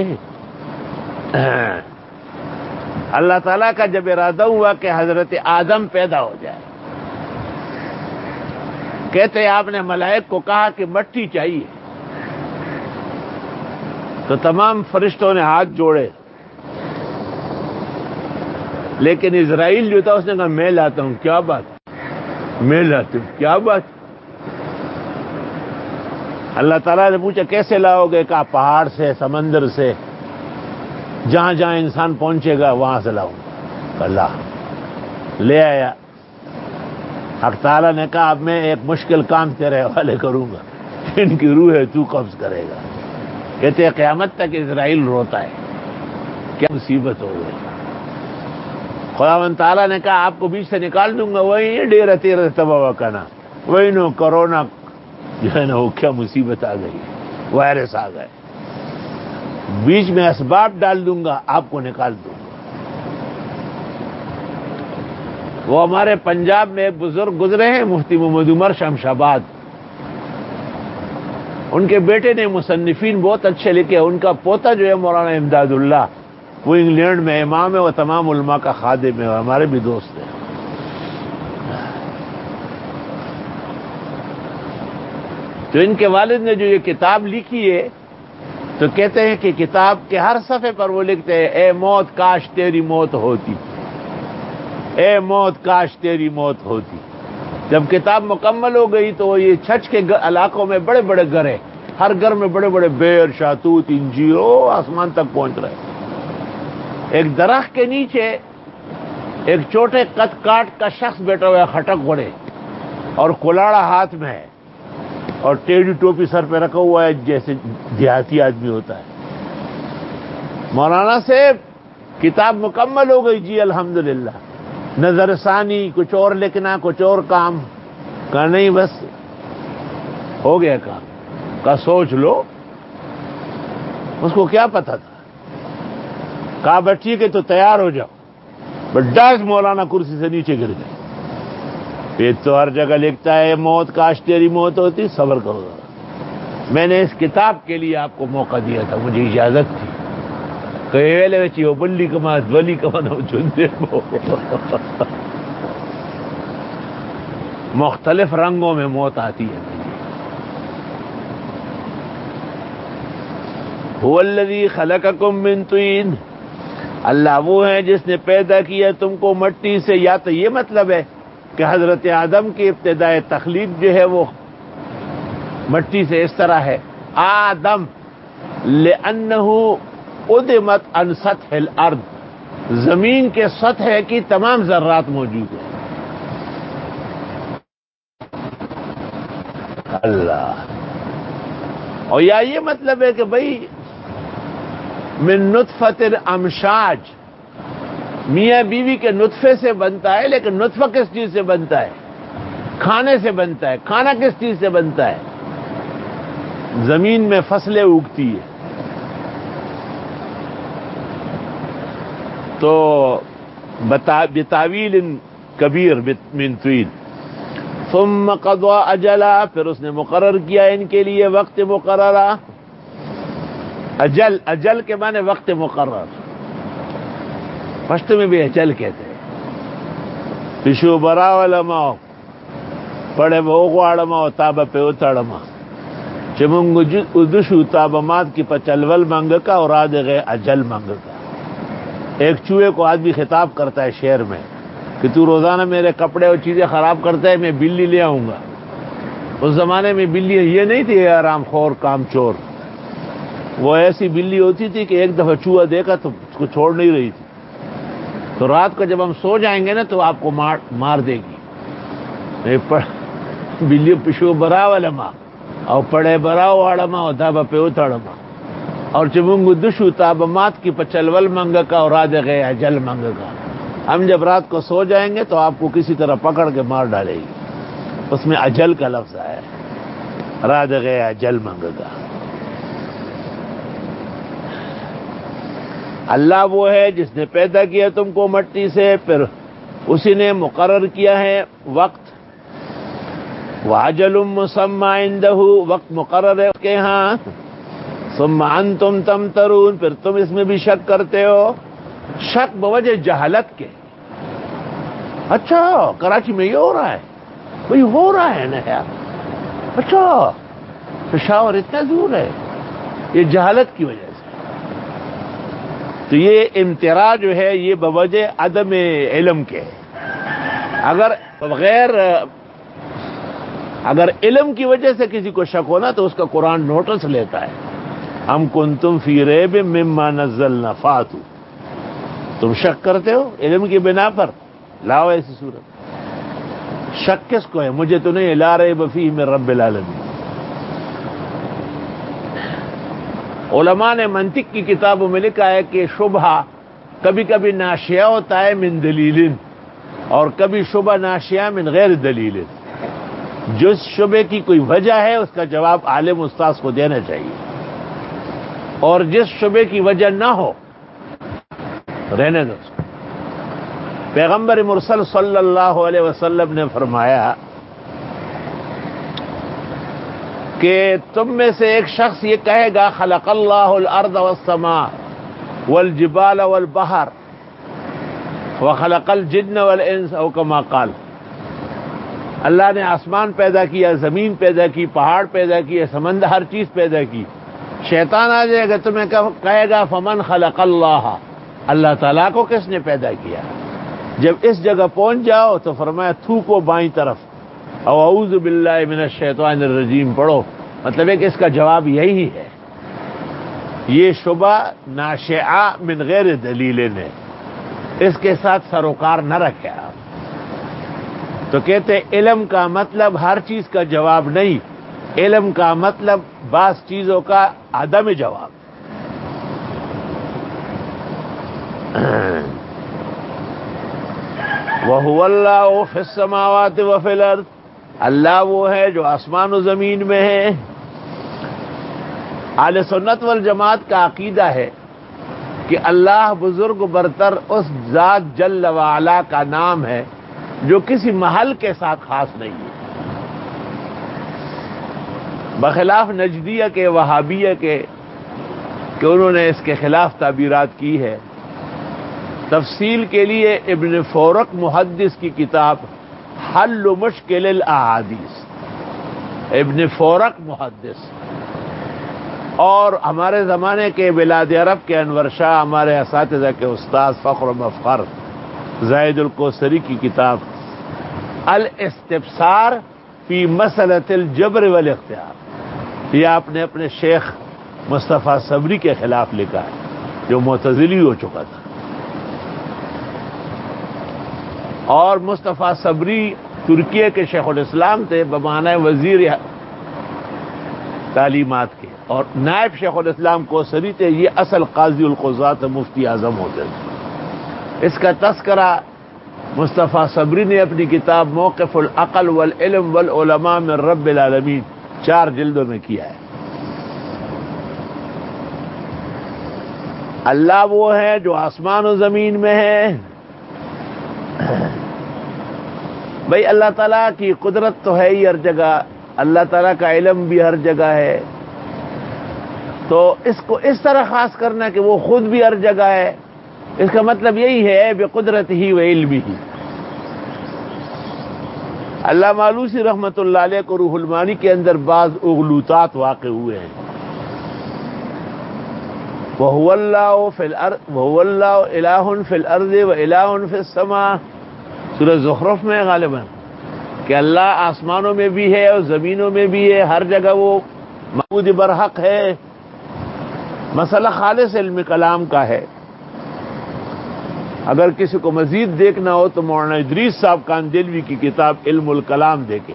Speaker 1: اللہ تعالیٰ کا جب ارادہ ہوا کہ حضرت آدم پیدا ہو جائے، کہتے آپ نے ملائک کو کہا کہ مٹی چاہیے، تو تمام فرشتوں نے ہاتھ جوڑے، لیکن اسرائیل جو تھا اس نے کہا میں لاتا ہوں. کیا بات؟ میں لاتا ہوں، کیا بات؟ اللہ تعالیٰ نے پوچھا کیسے لاؤ گے؟ کہا پہاڑ سے، سمندر سے، جہاں جہاں انسان پہنچے گا وہاں سے لاؤں گا. اللہ لے آیا. حق تعالیٰ نے کہا اب میں ایک مشکل کام تیرے حوالے کروں گا، ان کی روح ہے تو قبض کرے گا. کہتے ہیں قیامت تک اسرائیل روتا ہے، کیا مصیبت ہو گئی. خداوند تعالیٰ نے کہا آپ کو بیچ سے نکال دوں گا. وہی ڈیرہ تیرہ تباہ کرنا، وہی نو کرونا جو ہے نا وہ کیا مصیبت آ گئی، وائرس آ گئے. بیچ میں اسباب ڈال دوں گا، آپ کو نکال دوں گا. وہ ہمارے پنجاب میں ایک بزرگ گزرے ہیں مفتی محمد عمر شمش آباد. ان کے بیٹے نے مصنفین بہت اچھے لکھے. ان کا پوتا جو ہے مولانا امداد اللہ، وہ انگلینڈ میں امام ہے، وہ تمام علماء کا خادم ہے، ہمارے بھی دوست ہیں. تو ان کے والد نے جو یہ کتاب لکھی ہے تو کہتے ہیں کہ کتاب کے ہر صفحے پر وہ لکھتے ہیں اے موت کاش تیری موت ہوتی، اے موت کاش تیری موت ہوتی. جب کتاب مکمل ہو گئی تو یہ چھچ کے علاقوں میں بڑے بڑے گھر ہیں، ہر گھر میں بڑے بڑے بیر، شاہتوت، انجیر آسمان تک پہنچ رہے. ایک درخت کے نیچے ایک چھوٹے قد کاٹ کا شخص بیٹھا ہوا ہے، کھٹک گھوڑے اور کلاڑا ہاتھ میں ہے اور ٹیڑھی ٹوپی سر پہ رکھا ہوا ہے جیسے دیہاتی آدمی ہوتا ہے. مولانا سے کتاب مکمل ہو گئی جی الحمدللہ. نظر ثانی کچھ اور لکھنا، کچھ اور کام. کہا نہیں بس ہو گیا کام. کہا سوچ لو. اس کو کیا پتا تھا. کہا بس ٹھیک ہے تو تیار ہو جاؤ. بس مولانا کرسی سے نیچے گر گئے. یہ تو ہر جگہ لکھتا ہے موت کاش تیری موت ہوتی، صبر کرو. میں نے اس کتاب کے لیے آپ کو موقع دیا تھا، مجھے اجازت تھی. کہ بلی کما ولی کما مختلف رنگوں میں موت آتی ہے. هو الذی خلقکم من طین، اللہ وہ ہے جس نے پیدا کیا تم کو مٹی سے. یا تو یہ مطلب ہے کہ حضرت آدم کی ابتدائے تخلیق جو ہے وہ مٹی سے اس طرح ہے آدم لأنہ ادمت عن سطح الارض، زمین کے سطح کی تمام ذرات موجود ہیں. اللہ. اور یا یہ مطلب ہے کہ بھائی من نطفۃ امشاج، میاں بیوی کے نطفے سے بنتا ہے، لیکن نطفہ کس چیز سے بنتا ہے؟ کھانے سے بنتا ہے. کھانا کس چیز سے بنتا ہے؟ زمین میں فصلیں اگتی ہے. تو بتاویل کبیر من طویل ثم قضى اجلا، پھر اس نے مقرر کیا ان کے لیے وقت مقررہ. اجل کے معنی وقت مقرر، پشتو میں بھی اجل کہتے ہیں. پشو برا علما پڑے بوغواڑما تاب پہ اتڑما چمنگ ادشو تابمات کی پچلول منگ کا اور آج گئے اجل منگ کا. ایک چوہے کو آدمی خطاب کرتا ہے شعر میں کہ تو روزانہ میرے کپڑے اور چیزیں خراب کرتا ہے، میں بلی لے آؤں گا. اس زمانے میں بلی یہ نہیں تھی آرام خور کام چور، وہ ایسی بلی ہوتی تھی کہ ایک دفعہ چوہا دیکھا تو اس کو چھوڑ نہیں رہی تھی. تو رات کو جب ہم سو جائیں گے نا تو آپ کو مار دے گی. بلی پشو برا والما اور پڑے برا واڑما اور دھابا پہ اتڑما اور چمنگ دشو تابمات کی پچلول منگ کا اور راج گئے اجل منگ کا. ہم جب رات کو سو جائیں گے تو آپ کو کسی طرح پکڑ کے مار ڈالے گی. اس میں اجل کا لفظ آیا ہے، راج گئے اجل منگ کا. اللہ وہ ہے جس نے پیدا کیا تم کو مٹی سے، پھر اسی نے مقرر کیا ہے وقت. وَأَجَلٌ مُّسَمًّى عِندَهُ، وقت مقرر ہے اس کے ہاں. ثم انتم تمترون، پھر تم اس میں بھی شک کرتے ہو. شک بوجہ جہالت کے. اچھا کراچی میں یہ ہو رہا ہے، بھئی ہو رہا ہے نا یار. اچھا پشاور اتنا دور ہے، یہ جہالت کی وجہ سے. تو یہ امتراء جو ہے یہ بوجہ عدم علم کے. اگر علم کی وجہ سے کسی کو شک ہونا تو اس کا قرآن نوٹس لیتا ہے. ام کنتم فی ریب مما نزلنا فاتوا، تم شک کرتے ہو علم کی بنا پر، لاؤ ایسی صورت. شک کس کو ہے؟ مجھے تو نہیں. لا ریب فیہ من رب العالمین. علماء نے منطق کی کتابوں میں لکھا ہے کہ شبہ کبھی کبھی ناشیہ ہوتا ہے من دلیل، اور کبھی شبہ ناشیہ من غیر دلیل. جس شبے کی کوئی وجہ ہے اس کا جواب عالم استاذ کو دینا چاہیے، اور جس شبے کی وجہ نہ ہو رہنے دو. پیغمبر مرسل صلی اللہ علیہ وسلم نے فرمایا کہ تم میں سے ایک شخص یہ کہے گا خلق اللہ الارض والسماء والجبال والبحر وخلق الجن والانس او کما قال. اللہ نے آسمان پیدا کیا، زمین پیدا کی، پہاڑ پیدا کیے، سمندر، ہر چیز پیدا کی. شیطان آ جائے گا تمہیں کہے گا فمن خلق اللہ، اللہ تعالیٰ کو کس نے پیدا کیا؟ جب اس جگہ پہنچ جاؤ تو فرمایا تھوکو بائیں طرف او اعوذ باللہ من الشیطان الرجیم پڑھو. مطلب ہے کہ اس کا جواب یہی ہے. یہ شبہ ناشئہ من غیر دلیل ہے، اس کے ساتھ سروکار نہ رکھے آپ. تو کہتے علم کا مطلب ہر چیز کا جواب نہیں، علم کا مطلب بعض چیزوں کا عدم جواب. وَهُوَ اللَّهُ فِي السَّمَاوَاتِ وَفِي الْأَرْضِ، اللہ وہ ہے جو آسمان و زمین میں ہے. اہل سنت والجماعت کا عقیدہ ہے کہ اللہ بزرگ برتر اس ذات جل وعلا کا نام ہے جو کسی محل کے ساتھ خاص نہیں ہے، بخلاف نجدیہ کے، وہابیہ کے، کہ انہوں نے اس کے خلاف تعبیرات کی ہے. تفصیل کے لیے ابن فورق محدث کی کتاب حل مشکل الاحادیث، ابن فورق محدث، اور ہمارے زمانے کے بلاد عرب کے انور شاہ، ہمارے اساتذہ کے استاد فخر و مفخر زاہد الکوثری کی کتاب الاستبصار فی مسئلۃ الجبر والاختیار، یہ آپ نے اپنے شیخ مصطفیٰ صبری کے خلاف لکھا ہے جو معتزلی ہو چکا تھا. اور مصطفیٰ صبری ترکیہ کے شیخ الاسلام تھے، بمعنی وزیر تعلیمات کے، اور نائب شیخ الاسلام کوثری تھے، یہ اصل قاضی القضات مفتی اعظم ہوتے تھے۔ اس کا تذکرہ مصطفیٰ صبری نے اپنی کتاب موقف العقل والعلم والعلماء من رب العالمین 4 جلدوں میں کیا ہے۔ اللہ وہ ہے جو آسمان و زمین میں ہے۔ بھئی اللہ تعالیٰ کی قدرت تو ہے ہی ہر جگہ، اللہ تعالیٰ کا علم بھی ہر جگہ ہے، تو اس کو اس طرح خاص کرنا کہ وہ خود بھی ہر جگہ ہے، اس کا مطلب یہی ہے بقدرت ہی و علم ہی۔ علامہ آلوسی رحمۃ اللہ علیہ کو روح المعانی کے اندر بعض اغلوطات واقع ہوئے ہیں۔ وَهُوَ اللَّهُ فِي الْأَرْضِ وَهُوَ اللَّهُ إِلَٰهٌ فِي الْأَرْضِ وَإِلَٰهٌ فِي السَّمَاءِ، سورہ زخرف میں غالباً، کہ اللہ آسمانوں میں بھی ہے اور زمینوں میں بھی ہے، ہر جگہ وہ معبود برحق ہے۔ مسئلہ خالص علم کلام کا ہے۔ اگر کسی کو مزید دیکھنا ہو تو مولانا ادریس صاحب کاندیلوی کی کتاب علم الکلام دیکھیں،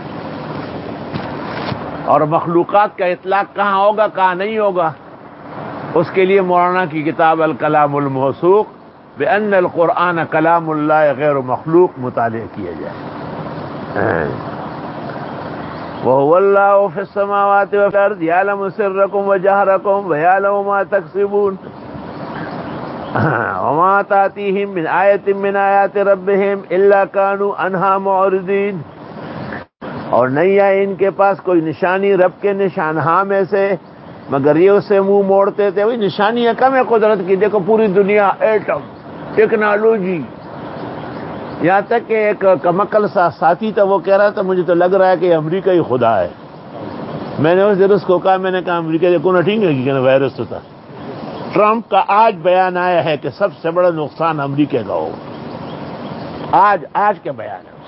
Speaker 1: اور مخلوقات کا اطلاق کہاں ہوگا کہاں نہیں ہوگا، اس کے لیے مولانا کی کتاب الکلام الموثوق بأن القرآن کلام اللہ غیر مخلوق مطالعہ کیا جائے۔ وَهُوَ اللَّهُ فِي السَّمَاوَاتِ وَفِي الْأَرْضِ يَعْلَمُ سِرَّكُمْ وَجَهْرَكُمْ وَيَعْلَمُ مَا تَكْسِبُونَ وَمَا تَأْتِيهِم مِّنْ آيَةٍ مِّنْ آيَاتِ رَبِّهِمْ إِلَّا كَانُوا عَنْهَا مُعْرِضِينَ، اور نہیں آئی ان کے پاس کوئی نشانی رب کے نشانہاں میں سے مگر یہ اس سے منہ موڑتے تھے۔ وہی نشانیاں کم ہے قدرت کی، دیکھو پوری دنیا، ایٹم، ٹیکنالوجی، یہاں تک کہ ایک کمکل سا ساتھی تھا، وہ کہہ رہا تھا مجھے تو لگ رہا ہے کہ امریکہ ہی خدا ہے۔ میں نے اس دن اس کو کہا، میں نے کہا امریکہ دیکھو نہ ٹھیک ہے کہ وائرس تو تھا۔ ٹرمپ کا آج بیان آیا ہے کہ سب سے بڑا نقصان امریکہ کا ہوگا، آج کا بیان ہے۔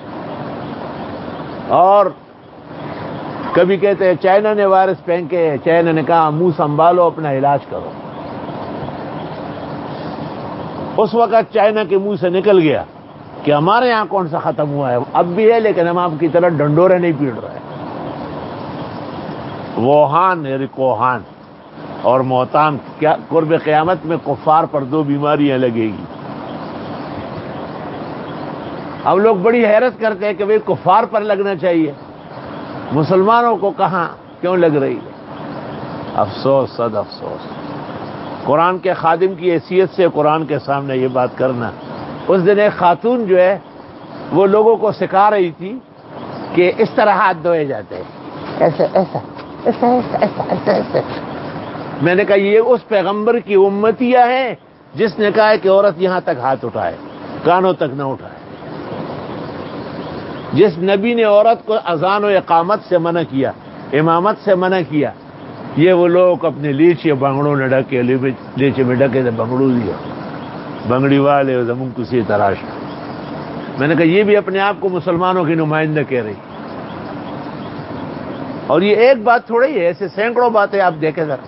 Speaker 1: اور کبھی کہتے ہیں چائنا نے وائرس پھینکے، چائنا نے کہا منہ سنبھالو اپنا علاج کرو۔ اس وقت چائنا کے منہ سے نکل گیا کہ ہمارے یہاں کون سا ختم ہوا ہے، اب بھی ہے لیکن ہم آپ کی طرح ڈنڈورے نہیں پیڑ رہے۔ ووہان یعنی کوہان اور موتان، کیا قرب قیامت میں کفار پر 2 بیماریاں لگے گی۔ اب لوگ بڑی حیرت کرتے ہیں کہ بھئی کفار پر لگنا چاہیے، مسلمانوں کو کہاں کیوں لگ رہی ہے؟ افسوس، صد افسوس۔ قرآن کے خادم کی حیثیت سے قرآن کے سامنے یہ بات کرنا۔ اس دن ایک خاتون جو ہے وہ لوگوں کو سکھا رہی تھی کہ اس طرح ہاتھ دھوئے جاتے ہیں، ایسے ایسا ایسا ایسا ایسا ایسا ایسا۔ میں نے کہا یہ اس پیغمبر کی امتیہ ہیں جس نے کہا ہے کہ عورت یہاں تک ہاتھ اٹھائے، کانوں تک نہ اٹھائے۔ جس نبی نے عورت کو اذان و اقامت سے منع کیا، امامت سے منع کیا، یہ وہ لوگ اپنے لیچے بنگڑوں نے ڈھکے، لیچے میں ڈھکے تھے بنگڑوں لیا، بنگڑی والے زمین کسی تراش۔ میں نے کہا یہ بھی اپنے آپ کو مسلمانوں کی نمائندہ کہہ رہی، اور یہ ایک بات تھوڑی ہے، ایسے سینکڑوں باتیں آپ دیکھیں ذرا۔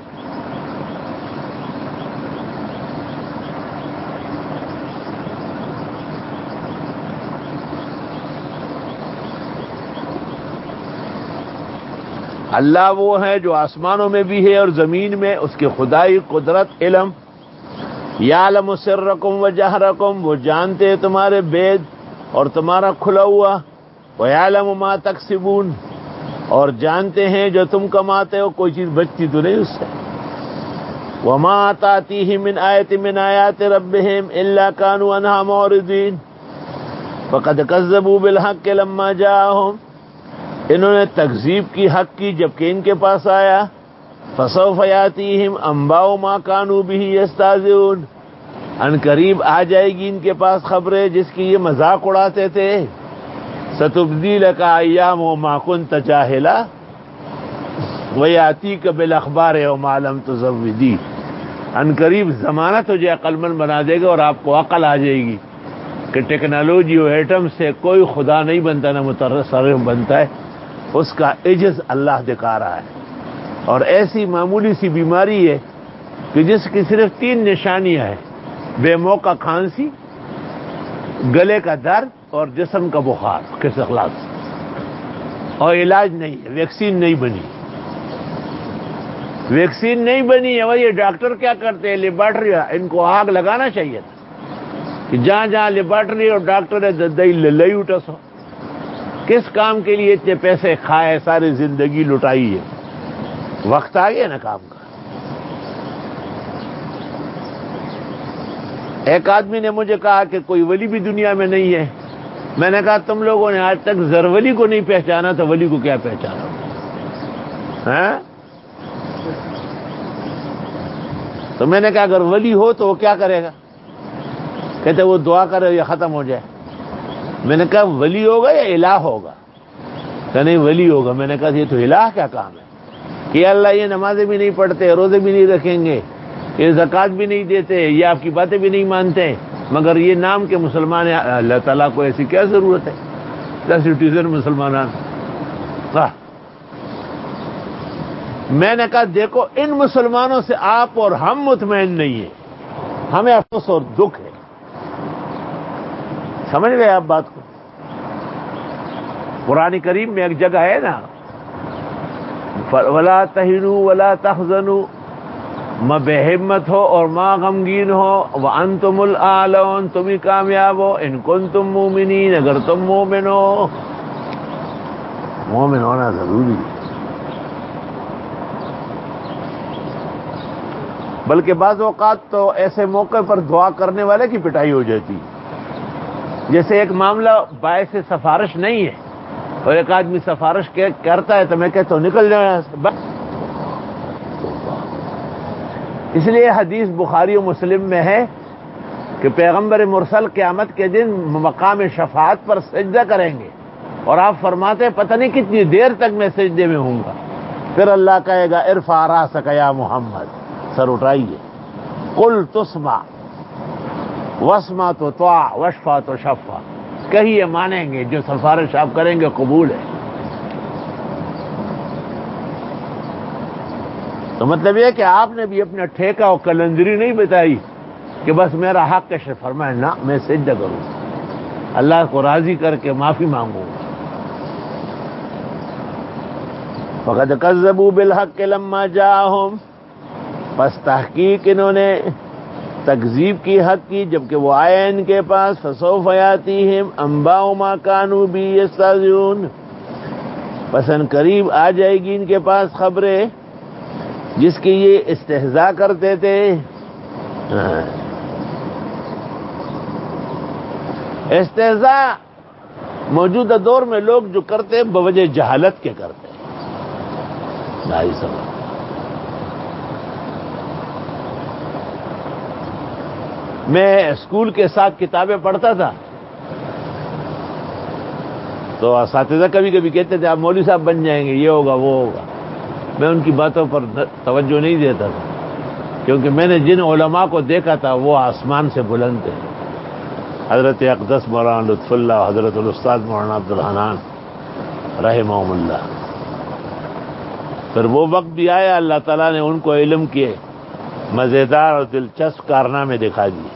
Speaker 1: اللہ وہ ہے جو آسمانوں میں بھی ہے اور زمین میں، اس کی خدائی، قدرت، علم۔ یعلم سرکم و جہرکم، وہ جانتے ہیں تمہارے بید اور تمہارا کھلا ہوا۔ ویعلم ما تکسبون، اور جانتے ہیں جو تم کماتے ہو، کوئی چیز بچتی تو نہیں اس سے۔ وما تأتیہم من آیۃ من آیات ربہم الا کانوا عنہا معرضین فقد کذبوا بالحق لما جاءہم، انہوں نے تکذیب کی حق کی جبکہ ان کے پاس آیا۔ فسوف یاتیہم انباء ما کانوا بہ یستہزئون، ان قریب آ جائے گی ان کے پاس خبریں جس کی یہ مذاق اڑاتے تھے۔ ستبدی لک ایام ما کنت جاہلا ویاتیک بالاخبار وما لم تزودی، ان قریب زمانہ تجھے عقل مند بنا دے گا اور آپ کو عقل آ جائے گی کہ ٹیکنالوجی اور ایٹم سے کوئی خدا نہیں بنتا، نہ متصرف بنتا ہے، اس کا عجز اللہ دکھا رہا ہے۔ اور ایسی معمولی سی بیماری ہے کہ جس کی صرف 3 نشانیاں ہیں: بے موقع کھانسی، گلے کا درد اور جسم کا بخار کس اخلاق سے، اور علاج نہیں ہے، ویکسین نہیں بنی۔ ویکسین نہیں بنی ہے، وہ یہ ڈاکٹر کیا کرتے ہیں؟ لیبارٹری، ان کو آگ لگانا چاہیے تھا کہ جہاں جہاں لیبارٹری اور ڈاکٹر ہے ددئی لئی اٹھا سو. کس کام کے لیے اتنے پیسے کھائے، ساری زندگی لٹائی ہے؟ وقت آ گیا نا کام کا. ایک آدمی نے مجھے کہا کہ کوئی ولی بھی دنیا میں نہیں ہے. میں نے کہا تم لوگوں نے آج تک زرولی کو نہیں پہچانا تو ولی کو کیا پہچانا ہے؟ تو میں نے کہا اگر ولی ہو تو وہ کیا کرے گا؟ کہتے وہ دعا کرے یا ختم ہو جائے. میں نے کہا ولی ہوگا یا الہ ہوگا؟ کہ نہیں ولی ہوگا. میں نے کہا یہ تو الہ کیا کام ہے کہ اللہ یہ نمازیں بھی نہیں پڑھتے، روزے بھی نہیں رکھیں گے، یہ زکوٰۃ بھی نہیں دیتے، یہ آپ کی باتیں بھی نہیں مانتے، مگر یہ نام کے مسلمان ہیں. اللہ تعالیٰ کو ایسی کیا ضرورت ہے؟ سٹیزن مسلمان. میں نے کہا دیکھو ان مسلمانوں سے آپ اور ہم مطمئن نہیں ہیں، ہمیں افسوس اور دکھ ہے. سمجھ گئے آپ بات کو؟ قرآن کریم میں ایک جگہ ہے نا، ولا تہنوا ولا تحزنوا، ماں بے ہمت ہو اور ماں غمگین ہو، وانتم الاعلون، تم ہی کامیاب ہو، ان کنتم مومنین، اگر تم مومن ہو. مومن ہونا ضروری ہے. بلکہ بعض اوقات تو ایسے موقع پر دعا کرنے والے کی پٹائی ہو جاتی. جیسے ایک معاملہ باعث سفارش نہیں ہے اور ایک آدمی سفارش کرتا ہے تو میں کہتا ہوں نکل جائے. اس لیے حدیث بخاری و مسلم میں ہے کہ پیغمبر مرسل قیامت کے دن مقام شفاعت پر سجدہ کریں گے اور آپ فرماتے ہیں پتہ نہیں کتنی دیر تک میں سجدے میں ہوں گا. پھر اللہ کہے گا ارفع راسک یا محمد، سر اٹھائیے. قل تسمع واسمع تطاع واشفع تشفع، کہیے مانیں گے، جو سفارش آپ کریں گے قبول ہے. تو مطلب یہ کہ آپ نے بھی اپنا ٹھیکہ اور کلندری نہیں بتائی کہ بس میرا حق کشف فرمائے. نہ، میں سجدہ کروں، اللہ کو راضی کر کے معافی مانگوں. فقد کذبوا بالحق لما جاءهم، پس تحقیق انہوں نے تکذیب کی حق کی جبکہ وہ آئے ان کے پاس. فسوف یاتیہم انباء ما كانوا به یستهزئون، پس ان قریب آ جائے گی ان کے پاس خبریں جس کی یہ استہزاء کرتے تھے. استہزاء موجودہ دور میں لوگ جو کرتے ہیں بوجہ جہالت کے کرتے ہیں. بھائی سمجھ، میں اسکول کے ساتھ کتابیں پڑھتا تھا تو اساتذہ کبھی کبھی کہتے تھے آپ مولوی صاحب بن جائیں گے، یہ ہوگا وہ ہوگا. میں ان کی باتوں پر توجہ نہیں دیتا تھا کیونکہ میں نے جن علماء کو دیکھا تھا وہ آسمان سے بلند تھے. حضرت اقدس مولانا لطف اللہ، حضرت الاستاذ مولانا عبد الحنان رحمہم اللہ. پھر وہ وقت بھی آیا اللہ تعالیٰ نے ان کو علم کے مزیدار اور دلچسپ کارنامے دکھا دیے.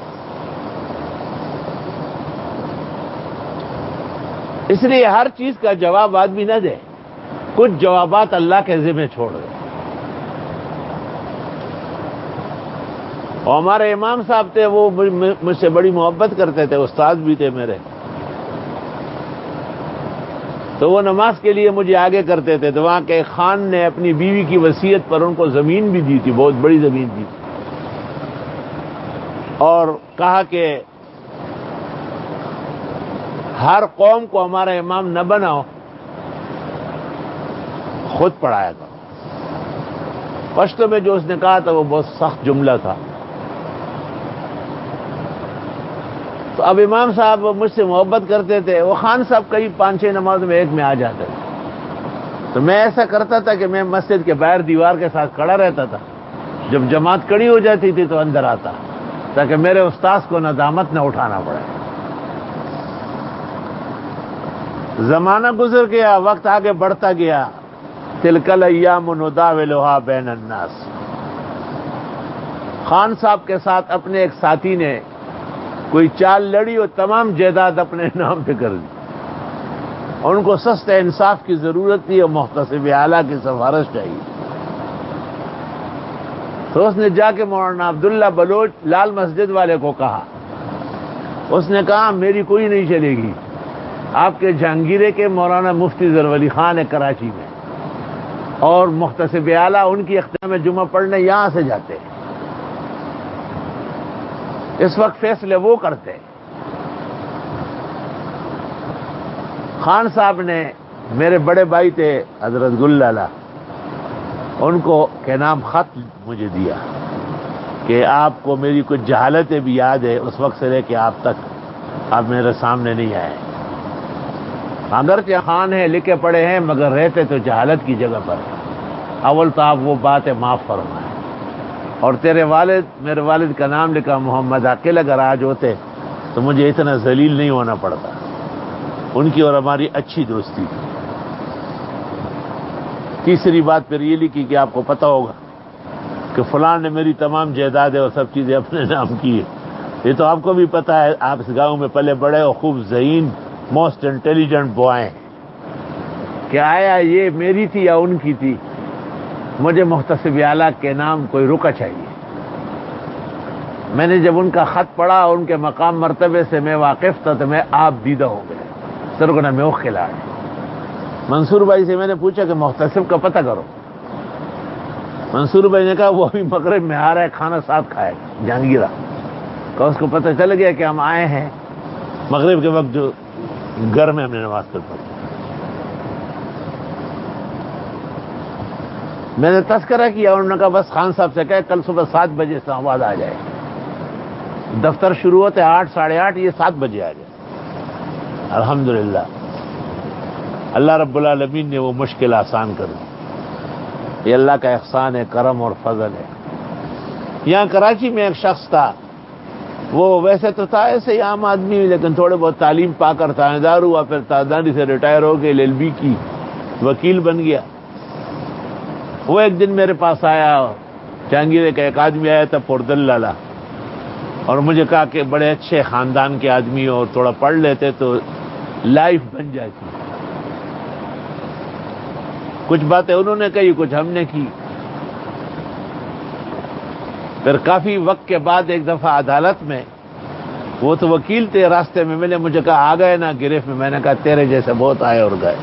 Speaker 1: اس لیے ہر چیز کا جواب آدمی نہ دے، کچھ جوابات اللہ کے ذمہ چھوڑ دے. اور ہمارے امام صاحب تھے وہ مجھ سے بڑی محبت کرتے تھے، استاد بھی تھے میرے. تو وہ نماز کے لیے مجھے آگے کرتے تھے تو وہاں کے خان نے اپنی بیوی کی وصیت پر ان کو زمین بھی دی تھی، بہت بڑی زمین دی تھی، اور کہا کہ ہر قوم کو ہمارا امام نہ بناؤ، خود پڑھایا کرو. پشتو میں جو اس نے کہا تھا وہ بہت سخت جملہ تھا. تو اب امام صاحب مجھ سے محبت کرتے تھے، وہ خان صاحب کئی 5-6 نماز میں ایک میں آ جاتے تھے. تو میں ایسا کرتا تھا کہ میں مسجد کے باہر دیوار کے ساتھ کھڑا رہتا تھا، جب جماعت کھڑی ہو جاتی تھی تو اندر آتا تاکہ میرے استاذ کو ندامت نہ اٹھانا پڑے. زمانہ گزر گیا، وقت آگے بڑھتا گیا. تلک الایام نداولها بین الناس. خان صاحب کے ساتھ اپنے ایک ساتھی نے کوئی چال لڑی اور تمام جائیداد اپنے نام پہ کر دی. اور ان کو سست انصاف کی ضرورت تھی اور محتسب اعلیٰ کی سفارش چاہیے. تو اس نے جا کے مولانا عبداللہ بلوچ لال مسجد والے کو کہا. اس نے کہا میری کوئی نہیں چلے گی، آپ کے جہانگیرے کے مولانا مفتی ظفر خان ہے کراچی میں، اور محتسب اعلیٰ ان کی اختتام جمعہ پڑھنے یہاں سے جاتے ہیں. اس وقت فیصلے وہ کرتے. خان صاحب نے، میرے بڑے بھائی تھے حضرت گل لالا، ان کو کے نام خط مجھے دیا کہ آپ کو میری کچھ جہالتیں بھی یاد ہے، اس وقت سے لے کے آپ تک آپ میرے سامنے نہیں آئے. اگرچہ خان ہیں، لکھے پڑے ہیں، مگر رہتے تو جہالت کی جگہ پر. اول تو آپ وہ باتیں معاف فرمائیں. اور تیرے والد، میرے والد کا نام لکھا محمد عاقل، اگر آج ہوتے تو مجھے اتنا ذلیل نہیں ہونا پڑتا. ان کی اور ہماری اچھی دوستی تھی. تیسری بات پھر یہ لکھی کہ آپ کو پتہ ہوگا کہ فلاں نے میری تمام جائیدادیں اور سب چیزیں اپنے نام کی ہے. یہ تو آپ کو بھی پتہ ہے، آپ اس گاؤں میں پلے بڑے اور خوب ذہین موسٹ انٹیلیجنٹ بوائے ہیں. کہ آیا یہ میری تھی یا ان کی تھی؟ مجھے محتسب اعلیٰ کے نام کوئی رکا چاہیے. میں نے جب ان کا خط پڑھا اور ان کے مقام مرتبے سے میں واقف تھا تو میں آپ دیدہ ہو گیا. سرگنا میں وہ کھلاڑ. منصور بھائی سے میں نے پوچھا کہ محتسب کا پتہ کرو. منصور بھائی نے کہا وہ ابھی مغرب میں آ رہا ہے، کھانا ساتھ کھائے جہانگیرہ کا. اس کو پتہ چل گیا کہ ہم آئے ہیں مغرب کے وقت، جو گھر میں ہم نے نماز پڑھی. میں نے تذکرہ کیا، انہوں نے کہا بس خان صاحب سے کہے کل صبح 7 بجے سے آواز آ جائے. دفتر شروع ہوتے 8 ساڑھے 8، یہ 7 بجے آ جائے. الحمدللہ اللہ رب العالمین نے وہ مشکل آسان کر دی. یہ اللہ کا احسان ہے، کرم اور فضل ہے. یہاں کراچی میں ایک شخص تھا، وہ ویسے تو تھا ایسے ہی عام آدمی، لیکن تھوڑے بہت تعلیم پا کر تھانے دار ہوا، پھر تاجداری سے ریٹائر ہو کے LLB کی وکیل بن گیا. وہ ایک دن میرے پاس آیا، جہانگیرے کا ایک آدمی آیا تھا پردل لالا، اور مجھے کہا کہ بڑے اچھے خاندان کے آدمی اور تھوڑا پڑھ لیتے تو لائف بن جاتی. کچھ باتیں انہوں نے کہی، کچھ ہم نے کی. پھر کافی وقت کے بعد ایک دفعہ عدالت میں، وہ تو وکیل تھے، راستے میں ملے، مجھے کہا آ گئے نا گرفت میں؟ میں نے کہا تیرے جیسے بہت آئے اور گئے.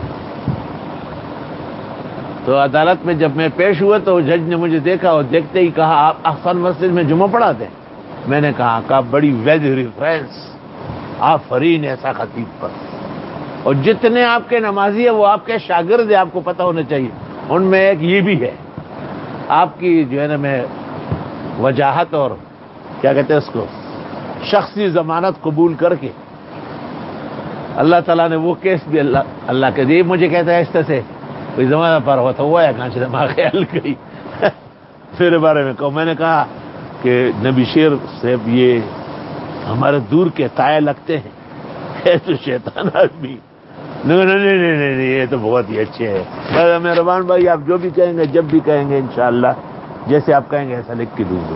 Speaker 1: تو عدالت میں جب میں پیش ہوا تو جج نے مجھے دیکھا اور دیکھتے ہی کہا آپ احسن مسجد میں جمعہ پڑھاتے ہیں؟ میں نے کہا بڑی ویل ریفرنس، آفرین ایسا خطیب پر. اور جتنے آپ کے نمازی ہیں وہ آپ کے شاگرد ہیں، آپ کو پتہ ہونا چاہیے. ان میں ایک یہ بھی ہے، آپ کی جو ہے نا میں وجاہت اور کیا کہتے ہیں اس کو، شخصی ضمانت قبول کر کے اللہ تعالیٰ نے وہ کیس بھی اللہ کے دیے. مجھے کہتا ہے اس طرح سے کوئی زمانہ پر ہوتا ہوا ہے، کہاں سے دماغ خیال گئی میرے بارے میں. میں نے کہا کہ نبی شیر صاحب یہ ہمارے دور کے تائے لگتے ہیں، ہے تو شیطان آدمی. نہیں، یہ تو بہت ہی اچھے ہیں. مہربان بھائی، آپ جو بھی کہیں گے، جب بھی کہیں گے، انشاءاللہ جیسے آپ کہیں گے ایسا لکھ کے دوں گا.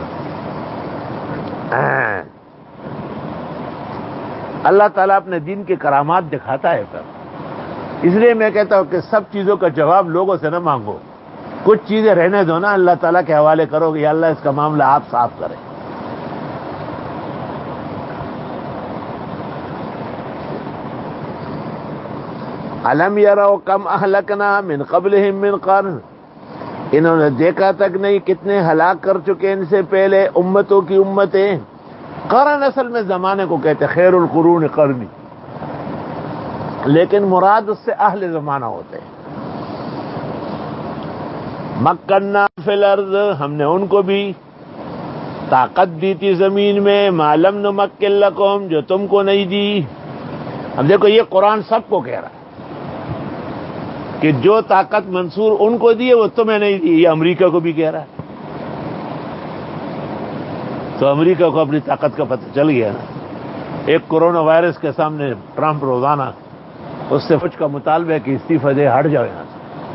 Speaker 1: اللہ تعالیٰ اپنے دین کے کرامات دکھاتا ہے. پر اس لیے میں کہتا ہوں کہ سب چیزوں کا جواب لوگوں سے نہ مانگو، کچھ چیزیں رہنے دو نا، اللہ تعالیٰ کے حوالے کرو گے، یا اللہ اس کا معاملہ آپ صاف کریں. الم یروا کم اہلکنا من قبلہم من قرن، انہوں نے دیکھا تک نہیں کتنے ہلاک کر چکے ان سے پہلے امتوں کی امتیں. قرن اصل میں زمانے کو کہتے، خیر القرون قرنی، لیکن مراد اس سے اہل زمانہ ہوتے ہیں. مکننا فی الارض، ہم نے ان کو بھی طاقت دی تھی زمین میں، ما لم نمکن لکم، جو تم کو نہیں دی. اب دیکھو یہ قرآن سب کو کہہ رہا ہے کہ جو طاقت منصور ان کو دی ہے وہ تمہیں نہیں دی. یہ امریکہ کو بھی کہہ رہا ہے. تو امریکہ کو اپنی طاقت کا پتہ چل گیا نا. ایک کورونا وائرس کے سامنے ٹرمپ روزانہ اس سے کچھ کا مطالبہ ہے کہ استعفیٰ دے، ہٹ جاؤ یہاں سے.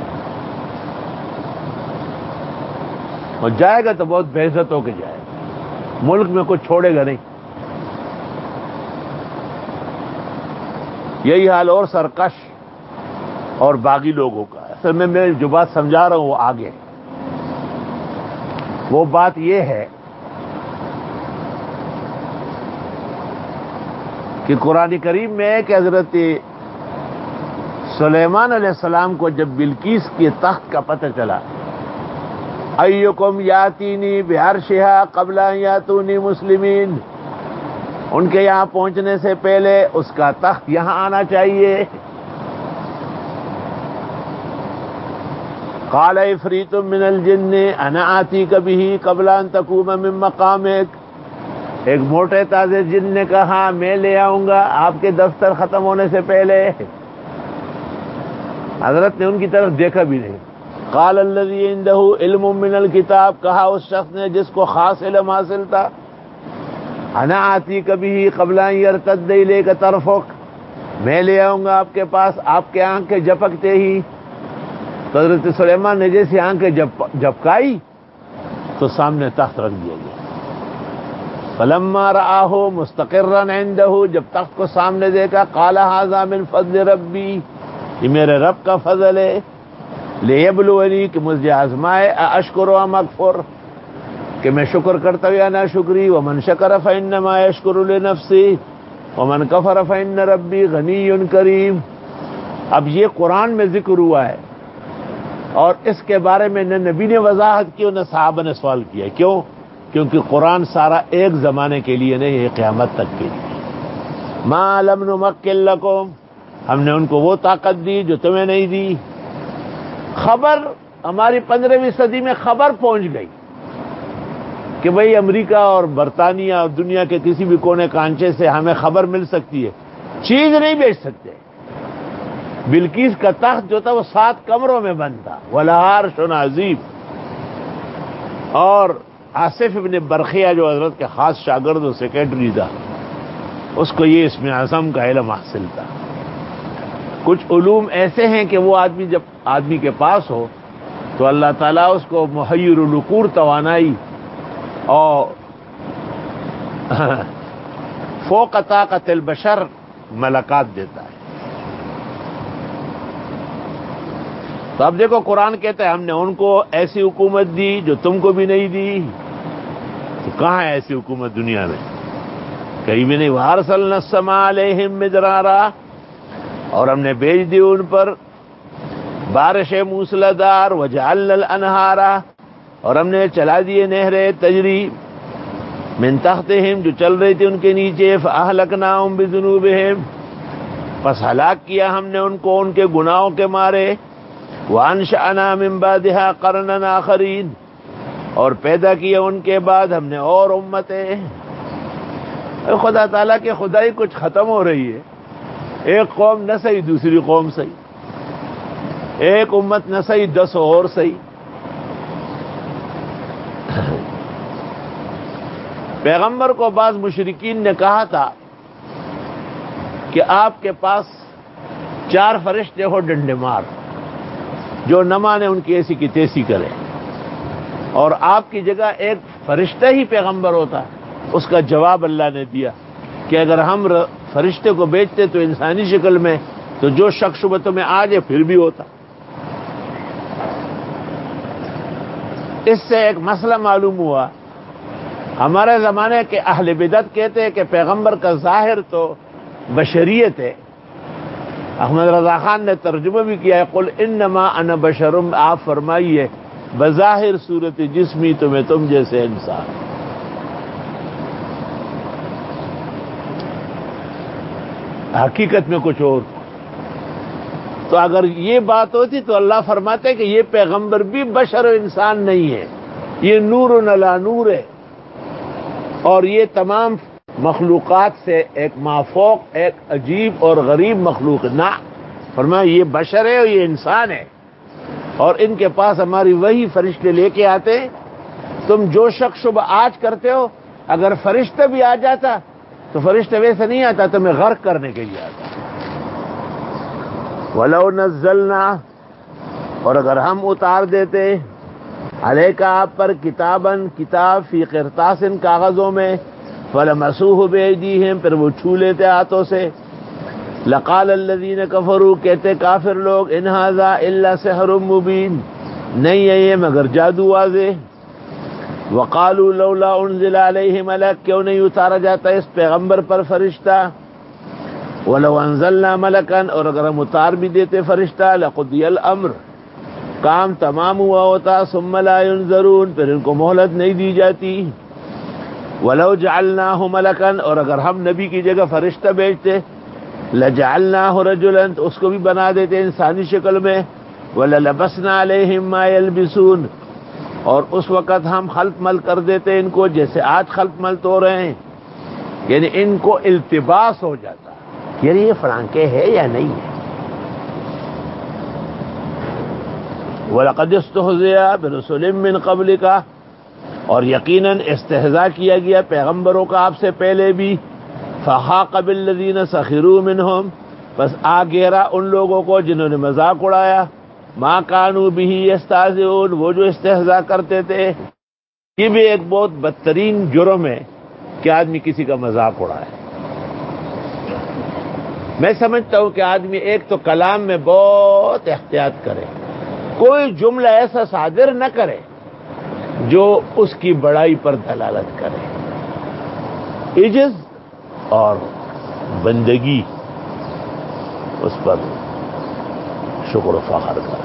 Speaker 1: اور جائے گا تو بہت بے عزت ہو کے جائے گا، ملک میں کچھ چھوڑے گا نہیں. یہی حال اور سرکش اور باغی لوگوں کا ہے. اصل میں جو بات سمجھا رہا ہوں وہ آگے. وہ بات یہ ہے کہ قرآن کریم میں ہے کہ حضرت سلیمان علیہ السلام کو جب بلقیس کے تخت کا پتہ چلا، ایکم یاتینی بعرشہا قبل ان یاتونی مسلمین، ان کے یہاں پہنچنے سے پہلے اس کا تخت یہاں آنا چاہیے. قال عفریت من الجن انا آتیک بہ قبل ان تقوم من مقامک، ایک موٹے تازے جن نے کہا میں لے آؤں گا آپ کے دفتر ختم ہونے سے پہلے. حضرت نے ان کی طرف دیکھا بھی نہیں. قال الذی عندہ علم من الکتاب، کہا اس شخص نے جس کو خاص علم حاصل تھا، انا آتیک بہ قبل ان یرتد الیک طرفک، میں لے آؤں گا آپ کے پاس آپ کے آنکھیں جھپکتے ہی. تو حضرت سلیمان نے جیسی آنکھیں جھپکائی تو سامنے تخت رکھ دیا گیا. فلما رآہ مستقرا عندہ، جب تخت کو سامنے دیکھا، قال ھذا من فضل ربی، یہ میرے رب کا فضل ہے، لیبلونی، کہ مجھے آزمائے، اشکر ام اکفر، کہ میں شکر کرتا ہوں یا نہ شکری. ومن شکر فانما یشکر لنفسہ ومن کفر فان ربی غنی کریم. اب یہ قرآن میں ذکر ہوا ہے اور اس کے بارے میں نہ نبی نے وضاحت کی اور نہ صحابہ نے سوال کیا. کیوں؟ کیونکہ قرآن سارا ایک زمانے کے لیے نہیں ہے، قیامت تک کے لیے. ما لم نمکن لکم، ہم نے ان کو وہ طاقت دی جو تمہیں نہیں دی. خبر ہماری 15ویں صدی میں خبر پہنچ گئی کہ بھئی امریکہ اور برطانیہ اور دنیا کے کسی بھی کونے کانچے سے ہمیں خبر مل سکتی ہے، چیز نہیں بیچ سکتے. بلقیس کا تخت جو تھا وہ 7 کمروں میں بند تھا. وَلَهَا عَرْشٌ عَظِيمٌ. اور آصف ابن برخیہ جو حضرت کے خاص شاگرد و سیکرٹری تھا، اس کو یہ اسم اعظم کا علم حاصل تھا. کچھ علوم ایسے ہیں کہ وہ آدمی جب آدمی کے پاس ہو تو اللہ تعالیٰ اس کو محیر العقول توانائی اور فوق طاقت البشر ملکات دیتا ہے. تو اب دیکھو قرآن کہتا ہے ہم نے ان کو ایسی حکومت دی جو تم کو بھی نہیں دی. تو کہاں ہے ایسی حکومت دنیا میں؟ کہیں بھی نہیں. وَأَرْسَلْنَا السَّمَاءَ عَلَيْهِم مِّدْرَارًا، اور ہم نے بھیج دی ان پر بارش موسلادھار. وَجَعَلْنَا الْأَنْهَارَ، اور ہم نے چلا دیے نہریں تجری من تحتہم، جو چل رہی تھی ان کے نیچے. فَأَهْلَكْنَاهُمْ بِذُنُوبِهِمْ، پس ہلاک کیا ہم نے ان کو ان کے گناہوں کے مارے. وَأَنشَأْنَا مِن بَعْدِهَا قَرْنًا آخَرِينَ، اور پیدا کیا ان کے بعد ہم نے اور امتیں. خدا تعالیٰ کی خدائی کچھ ختم ہو رہی ہے. ایک قوم نہ صحیح دوسری قوم صحیح، ایک امت نہ صحیح 10 اور صحیح. پیغمبر کو بعض مشرکین نے کہا تھا کہ آپ کے پاس 4 فرشتے ہو ڈنڈے مار، جو نہ مانے ان کی ایسی کی تیسی کرے، اور آپ کی جگہ ایک فرشتہ ہی پیغمبر ہوتا. اس کا جواب اللہ نے دیا کہ اگر ہم فرشتے کو بیچتے تو انسانی شکل میں، تو جو شک شبہ تمہیں آ جائے پھر بھی ہوتا. اس سے ایک مسئلہ معلوم ہوا. ہمارے زمانے کے اہل بدعت کہتے ہیں کہ پیغمبر کا ظاہر تو بشریت ہے. احمد رضا خان نے ترجمہ بھی کیا ہے، قل انما انا بشر، آپ فرمائیے بظاہر صورت جسمی تمہیں تم جیسے انسان. حقیقت میں کچھ اور. تو اگر یہ بات ہوتی تو اللہ فرماتے کہ یہ پیغمبر بھی بشر و انسان نہیں ہے، یہ نور علی نور ہے، اور یہ تمام مخلوقات سے ایک مافوق، ایک عجیب اور غریب مخلوق. نہ، فرمایا یہ بشر ہے اور یہ انسان ہے، اور ان کے پاس ہماری وہی فرشتے لے کے آتے. تم جو شک شبہ آج کرتے ہو، اگر فرشتہ بھی آ جاتا تو فرشتہ ویسے نہیں آتا، تمہیں غرق کرنے کے لیے آتا. وَلَوْ نَزَّلْنَا، اور اگر ہم اتار دیتے، علیکہ آپ پر کتاباً، کتاب، فی قرطاس، کاغذوں میں، فَلَمَسُوهُ بِأَيْدِیہم، پھر وہ چھو لیتے ہاتھوں سے. لَقَالَ الَّذِینَ کَفَرُوا، کہتے کافر لوگ، اِنْ هَذَا إِلَّا سِحْرٌ مُبِینٌ، نہیں ہے یہ مگر جادو واضح. وقالوا لولا انزل علیہ ملک، کیوں نہیں اتارا جاتا اس پیغمبر پر فرشتہ؟ ولو انزلنا ملکا، اور اگر ہم اتار بھی دیتے فرشتہ، لقضی الامر، کام تمام ہوا ہوتا، ثم لا ينظرون، پھر ان کو مہلت نہیں دی جاتی۔ ولو جعلناہ ملکا، اور اگر ہم نبی کی جگہ فرشتہ بھیجتے، لجعلناہ رجلا، تو اس کو بھی بنا دیتے انسانی شکل میں، وللبسنا علیہم ما یلبسون، اور اس وقت ہم خلط مل کر دیتے ان کو جیسے آج خلط مل تو رہے ہیں، یعنی ان کو التباس ہو جاتا، یعنی یہ فرانکے ہے یا نہیں ہے۔ وَلَقَدِ اسْتُهْزِئَ بِرُسُلٍ مِّن قَبْلِكَ، اور یقیناً استہزاء کیا گیا پیغمبروں کا آپ سے پہلے بھی، فَحَاقَ بِالَّذِينَ سَخِرُوا مِنْهُمْ، بس آ گھیرا ان لوگوں کو جنہوں نے مذاق اڑایا، مَا كَانُوا بِهِ يَسْتَهْزِئُونَ، وہ جو استہزاء کرتے تھے۔ یہ بھی ایک بہت بدترین جرم ہے کہ آدمی کسی کا مذاق اڑائے۔ میں سمجھتا ہوں کہ آدمی ایک تو کلام میں بہت احتیاط کرے، کوئی جملہ ایسا صادر نہ کرے جو اس کی بڑائی پر دلالت کرے، عجز اور بندگی اس پر شکر و فخر کرے۔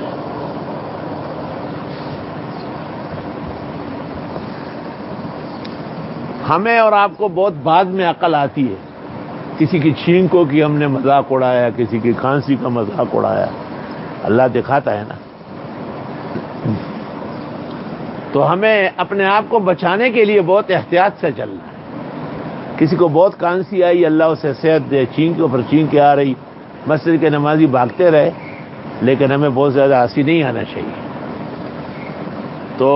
Speaker 1: ہمیں اور آپ کو بہت بعد میں عقل آتی ہے، کسی کی چھینکوں کی ہم نے مذاق اڑایا، کسی کی کھانسی کا مذاق اڑایا، اللہ دکھاتا ہے نا۔ تو ہمیں اپنے آپ کو بچانے کے لیے بہت احتیاط سے چلنا ہے۔ کسی کو بہت کھانسی آئی، اللہ اسے صحت دے، چھینکوں پر چھینکیں آ رہی، مسجد کے نمازی بھاگتے رہے، لیکن ہمیں بہت زیادہ ہنسی نہیں آنا چاہیے۔ تو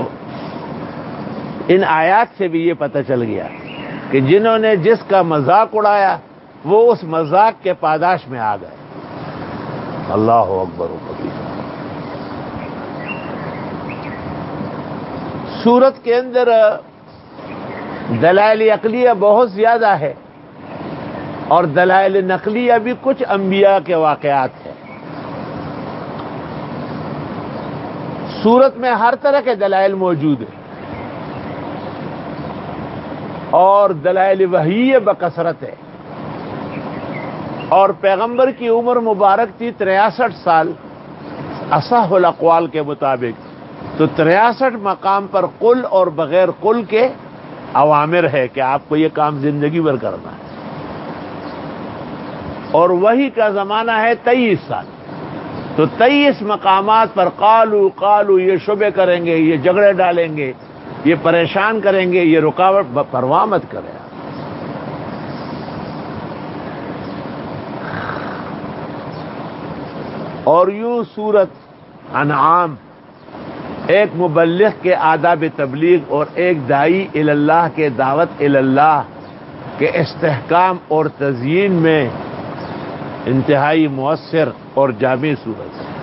Speaker 1: ان آیات سے بھی یہ پتہ چل گیا کہ جنہوں نے جس کا مذاق اڑایا وہ اس مذاق کے پاداش میں آ گئے۔ اللہ اکبر و کبیر۔ سورت کے اندر دلائل عقلیہ بہت زیادہ ہے، اور دلائل نقلیہ بھی کچھ انبیاء کے واقعات ہیں۔ سورت میں ہر طرح کے دلائل موجود ہیں، اور دلائل وحییہ بکثرت ہے، اور پیغمبر کی عمر مبارک تھی 63 سال اصح الاقوال کے مطابق، تو 63 مقام پر قل اور بغیر قل کے اوامر ہے کہ آپ کو یہ کام زندگی بھر کرنا ہے، اور وحی کا زمانہ ہے 23 سال، تو 23 مقامات پر قالو یہ شبے کریں گے، یہ جھگڑے ڈالیں گے، یہ پریشان کریں گے، یہ رکاوٹ، پرواہ مت کریں۔ اور یوں سورت انعام ایک مبلغ کے آداب تبلیغ اور ایک داعی اللہ کے دعوت اللہ کے استحکام اور تزیین میں انتہائی مؤثر اور جامع صورت ہے۔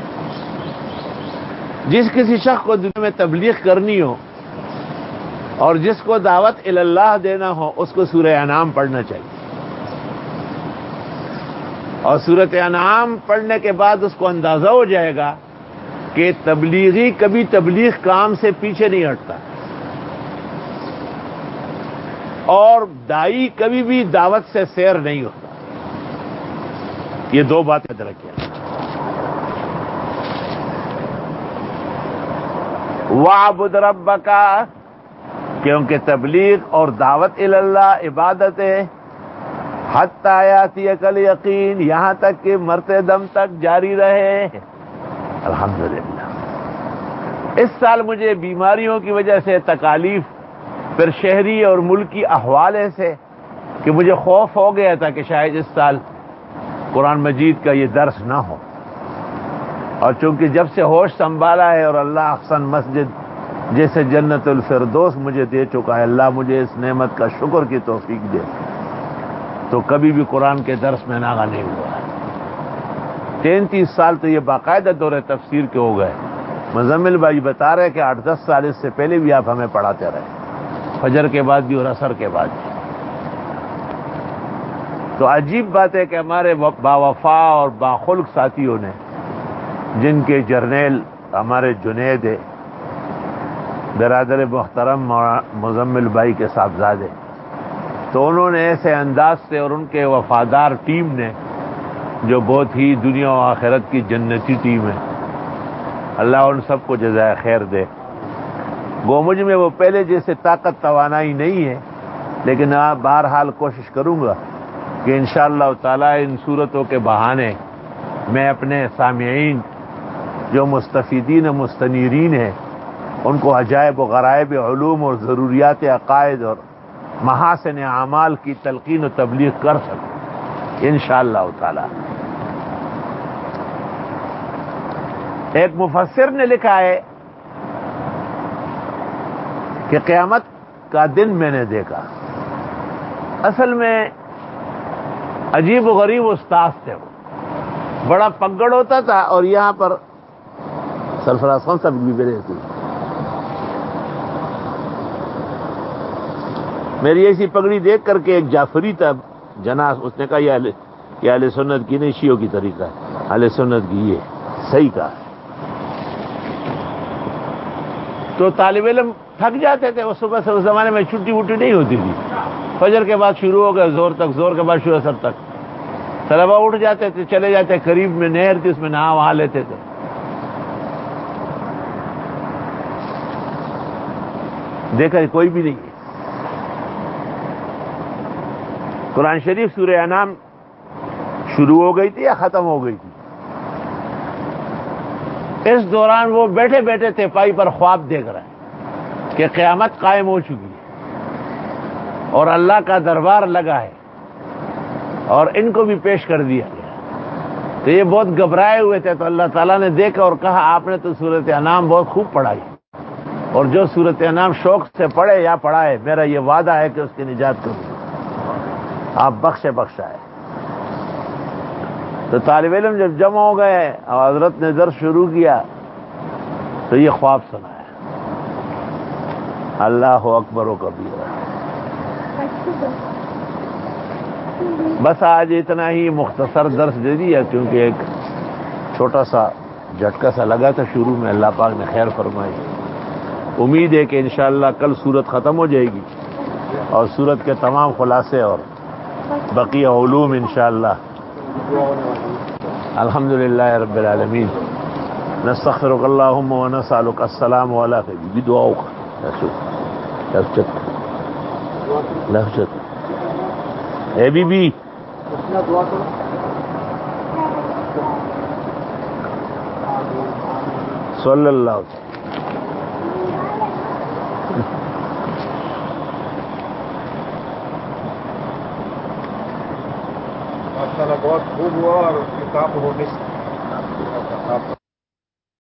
Speaker 1: جس کسی شخص کو دنیا میں تبلیغ کرنی ہو اور جس کو دعوت اللہ دینا ہو، اس کو سورہ انعام پڑھنا چاہیے، اور سورۃ انعام پڑھنے کے بعد اس کو اندازہ ہو جائے گا کہ تبلیغی کبھی تبلیغ کام سے پیچھے نہیں ہٹتا، اور داعی کبھی بھی دعوت سے سیر نہیں ہوتا۔ یہ دو باتیں یاد رکھیں۔ وَاعْبُدْ رَبَّكَ، کیونکہ تبلیغ اور دعوت اللہ عبادت ہے، حَتَّىٰ يَأْتِيَكَ الْيَقِينُ، یہاں تک کہ مرتے دم تک جاری رہے۔ الحمدللہ۔ اس سال مجھے بیماریوں کی وجہ سے تکالیف، پھر شہری اور ملکی احوال سے، کہ مجھے خوف ہو گیا تھا کہ شاید اس سال قرآن مجید کا یہ درس نہ ہو، اور چونکہ جب سے ہوش سنبھالا ہے اور اللہ احسن مسجد جیسے جنت الفردوس مجھے دے چکا ہے، اللہ مجھے اس نعمت کا شکر کی توفیق دے، تو کبھی بھی قرآن کے درس میں ناغہ نہیں ہوا ہے۔ 33 سال تو یہ باقاعدہ دور تفسیر کے ہو گئے۔ مزمل بھائی بتا رہے کہ 8-10 سال اس سے پہلے بھی آپ ہمیں پڑھاتے رہے، فجر کے بعد بھی اور عصر کے بعد بھی۔ تو عجیب بات ہے کہ ہمارے باوفا اور باخلق ساتھیوں نے، جن کے جرنیل ہمارے جنید ہے، برادر محترم مزمل بھائی کے صاحبزادے، تو انہوں نے ایسے انداز سے اور ان کے وفادار ٹیم نے، جو بہت ہی دنیا و آخرت کی جنتی ٹیم ہے، اللہ ان سب کو جزائے خیر دے۔ گو مجھ میں وہ پہلے جیسے طاقت توانائی نہیں ہے، لیکن بہرحال کوشش کروں گا کہ انشاءاللہ تعالی ان صورتوں کے بہانے میں اپنے سامعین جو مستفیدین و مستنیرین ہیں ان کو عجائب و غرائب علوم اور ضروریات عقائد اور محاسن اعمال کی تلقین و تبلیغ کر سکوں انشاءاللہ تعالی۔ ایک مفسر نے لکھا ہے کہ قیامت کا دن میں نے دیکھا، اصل میں عجیب و غریب استاذ تھے، وہ بڑا پگڑ ہوتا تھا اور یہاں پر سرفراز خان صاحب بھی میرے تھے، میری ایسی پگڑی دیکھ کر کے ایک جعفری تھا جناس، اس نے کہا یہ اہل سنت کی نہیں، شیعوں کی طریقہ ہے، اہل سنت کی یہ صحیح کہا۔ تو طالب علم تھک جاتے تھے، وہ صبح سے اس زمانے میں چھٹی وٹی نہیں ہوتی تھی، فجر کے بعد شروع ہو گئے زور تک، زور کے بعد شروع اثر تک، طلبا اٹھ جاتے تھے، چلے جاتے، قریب میں نہر تھی اس میں نہا وہاں لیتے تھے۔ دیکھا کوئی بھی نہیں ہے۔ قرآن شریف سورہ انعام شروع ہو گئی تھی یا ختم ہو گئی تھی؟ اس دوران وہ بیٹھے بیٹھے تھے پائی پر خواب دیکھ رہے ہیں کہ قیامت قائم ہو چکی ہے اور اللہ کا دربار لگا ہے اور ان کو بھی پیش کر دیا گیا۔ تو یہ بہت گھبرائے ہوئے تھے، تو اللہ تعالیٰ نے دیکھا اور کہا آپ نے تو سورۃ انعام بہت خوب پڑھائی، اور جو سورۃ انعام شوق سے پڑھے یا پڑھائے میرا یہ وعدہ ہے کہ اس کی نجات کروں، آپ بخشا ہے۔ تو طالب علم جب جمع ہو گئے اور حضرت نے درس شروع کیا تو یہ خواب سنایا، اللہ اکبر و کبیرہ۔ بس آج اتنا ہی مختصر درس دے دیا، کیونکہ ایک چھوٹا سا جھٹکا سا لگا تھا شروع میں، اللہ پاک نے خیر فرمائی۔ امید ہے کہ انشاءاللہ کل سورت ختم ہو جائے گی اور سورت کے تمام خلاصے اور بقیہ علوم انشاءاللہ۔ الحمدللہ رب العالمین، نستغفرک اللہم و نسألک السلام علیکم بدعاؤک۔ لفظت اے بی بی صلی اللہ علیہ وسلم۔
Speaker 2: بہت خوب ہوا اور کتاب ہونے